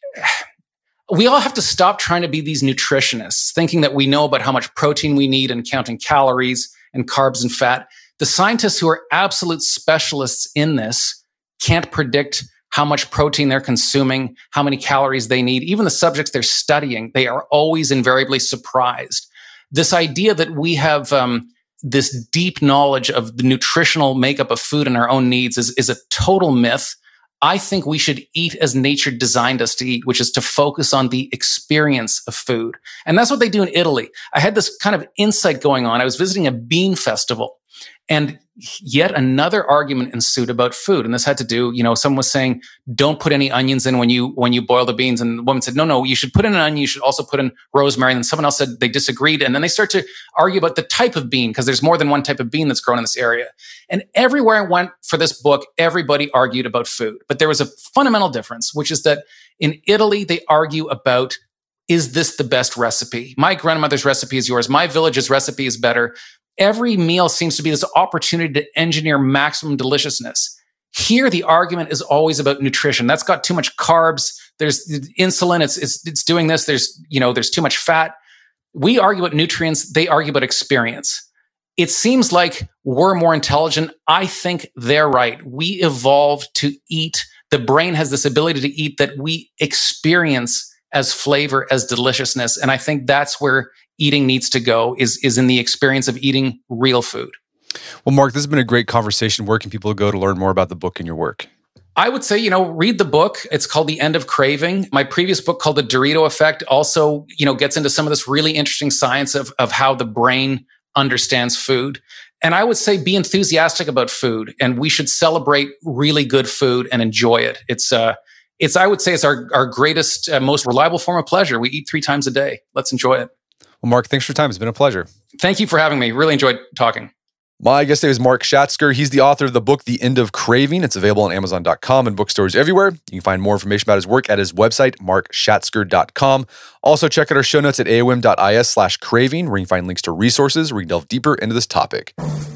D: We all have to stop trying to be these nutritionists, thinking that we know about how much protein we need and counting calories and carbs and fat. The scientists who are absolute specialists in this can't predict how much protein they're consuming, how many calories they need. Even the subjects they're studying, they are always invariably surprised. This idea that we have um, this deep knowledge of the nutritional makeup of food and our own needs is, is a total myth. I think we should eat as nature designed us to eat, which is to focus on the experience of food. And that's what they do in Italy. I had this kind of insight going on. I was visiting a bean festival, and yet another argument ensued about food. And this had to do, you know, someone was saying, don't put any onions in when you when you boil the beans. And the woman said, no, no, you should put in an onion. You should also put in rosemary. And then someone else said they disagreed. And then they start to argue about the type of bean, because there's more than one type of bean that's grown in this area. And everywhere I went for this book, everybody argued about food. But there was a fundamental difference, which is that in Italy, they argue about, is this the best recipe? My grandmother's recipe is yours. My village's recipe is better. Every meal seems to be this opportunity to engineer maximum deliciousness. Here, the argument is always about nutrition. That's got too much carbs. There's insulin. It's, it's, it's doing this. There's, you know, there's too much fat. We argue about nutrients. They argue about experience. It seems like we're more intelligent. I think they're right. We evolved to eat. The brain has this ability to eat that we experience as flavor, as deliciousness. And I think that's where eating needs to go, is, is in the experience of eating real food.
C: Well, Mark, this has been a great conversation. Where can people go to learn more about the book and your work?
D: I would say, you know, read the book. It's called The End of Craving. My previous book called The Dorito Effect also, you know, gets into some of this really interesting science of, of how the brain understands food. And I would say be enthusiastic about food, and we should celebrate really good food and enjoy it. It's, uh, it's, I would say it's our, our greatest, uh, most reliable form of pleasure. We eat three times a day. Let's enjoy it.
C: Well, Mark, thanks for your time. It's been a pleasure.
D: Thank you for having me. Really enjoyed talking.
C: My guest today is Mark Schatzker. He's the author of the book, The End of Craving. It's available on amazon dot com and bookstores everywhere. You can find more information about his work at his website, mark schatzker dot com. Also, check out our show notes at aom dot is slash craving, where you can find links to resources where you can delve deeper into this topic.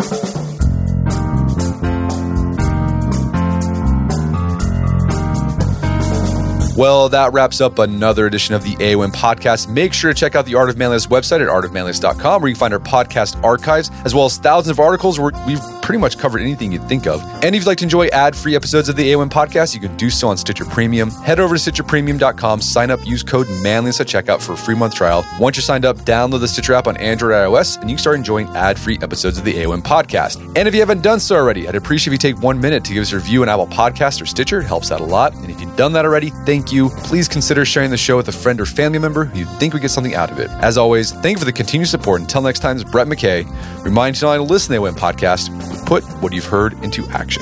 C: Well, that wraps up another edition of the A O M podcast. Make sure to check out the Art of Manliness website at art of manliness dot com, where you can find our podcast archives, as well as thousands of articles where we've pretty much covered anything you'd think of. And if you'd like to enjoy ad-free episodes of the A O M podcast, you can do so on Stitcher Premium. Head over to stitcher premium dot com, sign up, use code manliness at checkout for a free month trial. Once you're signed up, download the Stitcher app on Android or iOS, and you can start enjoying ad-free episodes of the A O M podcast. And if you haven't done so already, I'd appreciate if you take one minute to give us a review on Apple Podcasts or Stitcher. It helps out a lot. And if you've done that already, thank you. Please consider sharing the show with a friend or family member who you think would get something out of it. As always, thank you for the continued support. Until next time, it's Brett McKay. Remind you not only to listen to the A O M podcast, but put what you've heard into action.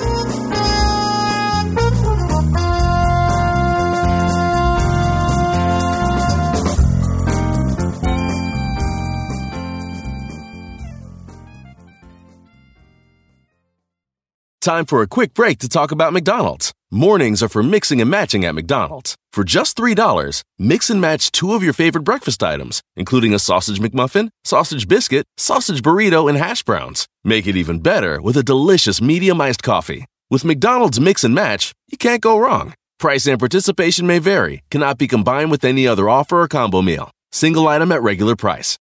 B: Time for a quick break to talk about McDonald's. Mornings are for mixing and matching at McDonald's. For just three dollars, mix and match two of your favorite breakfast items, including a sausage McMuffin, sausage biscuit, sausage burrito, and hash browns. Make it even better with a delicious medium iced coffee. With McDonald's Mix and Match, you can't go wrong. Price and participation may vary, cannot be combined with any other offer or combo meal. Single item at regular price.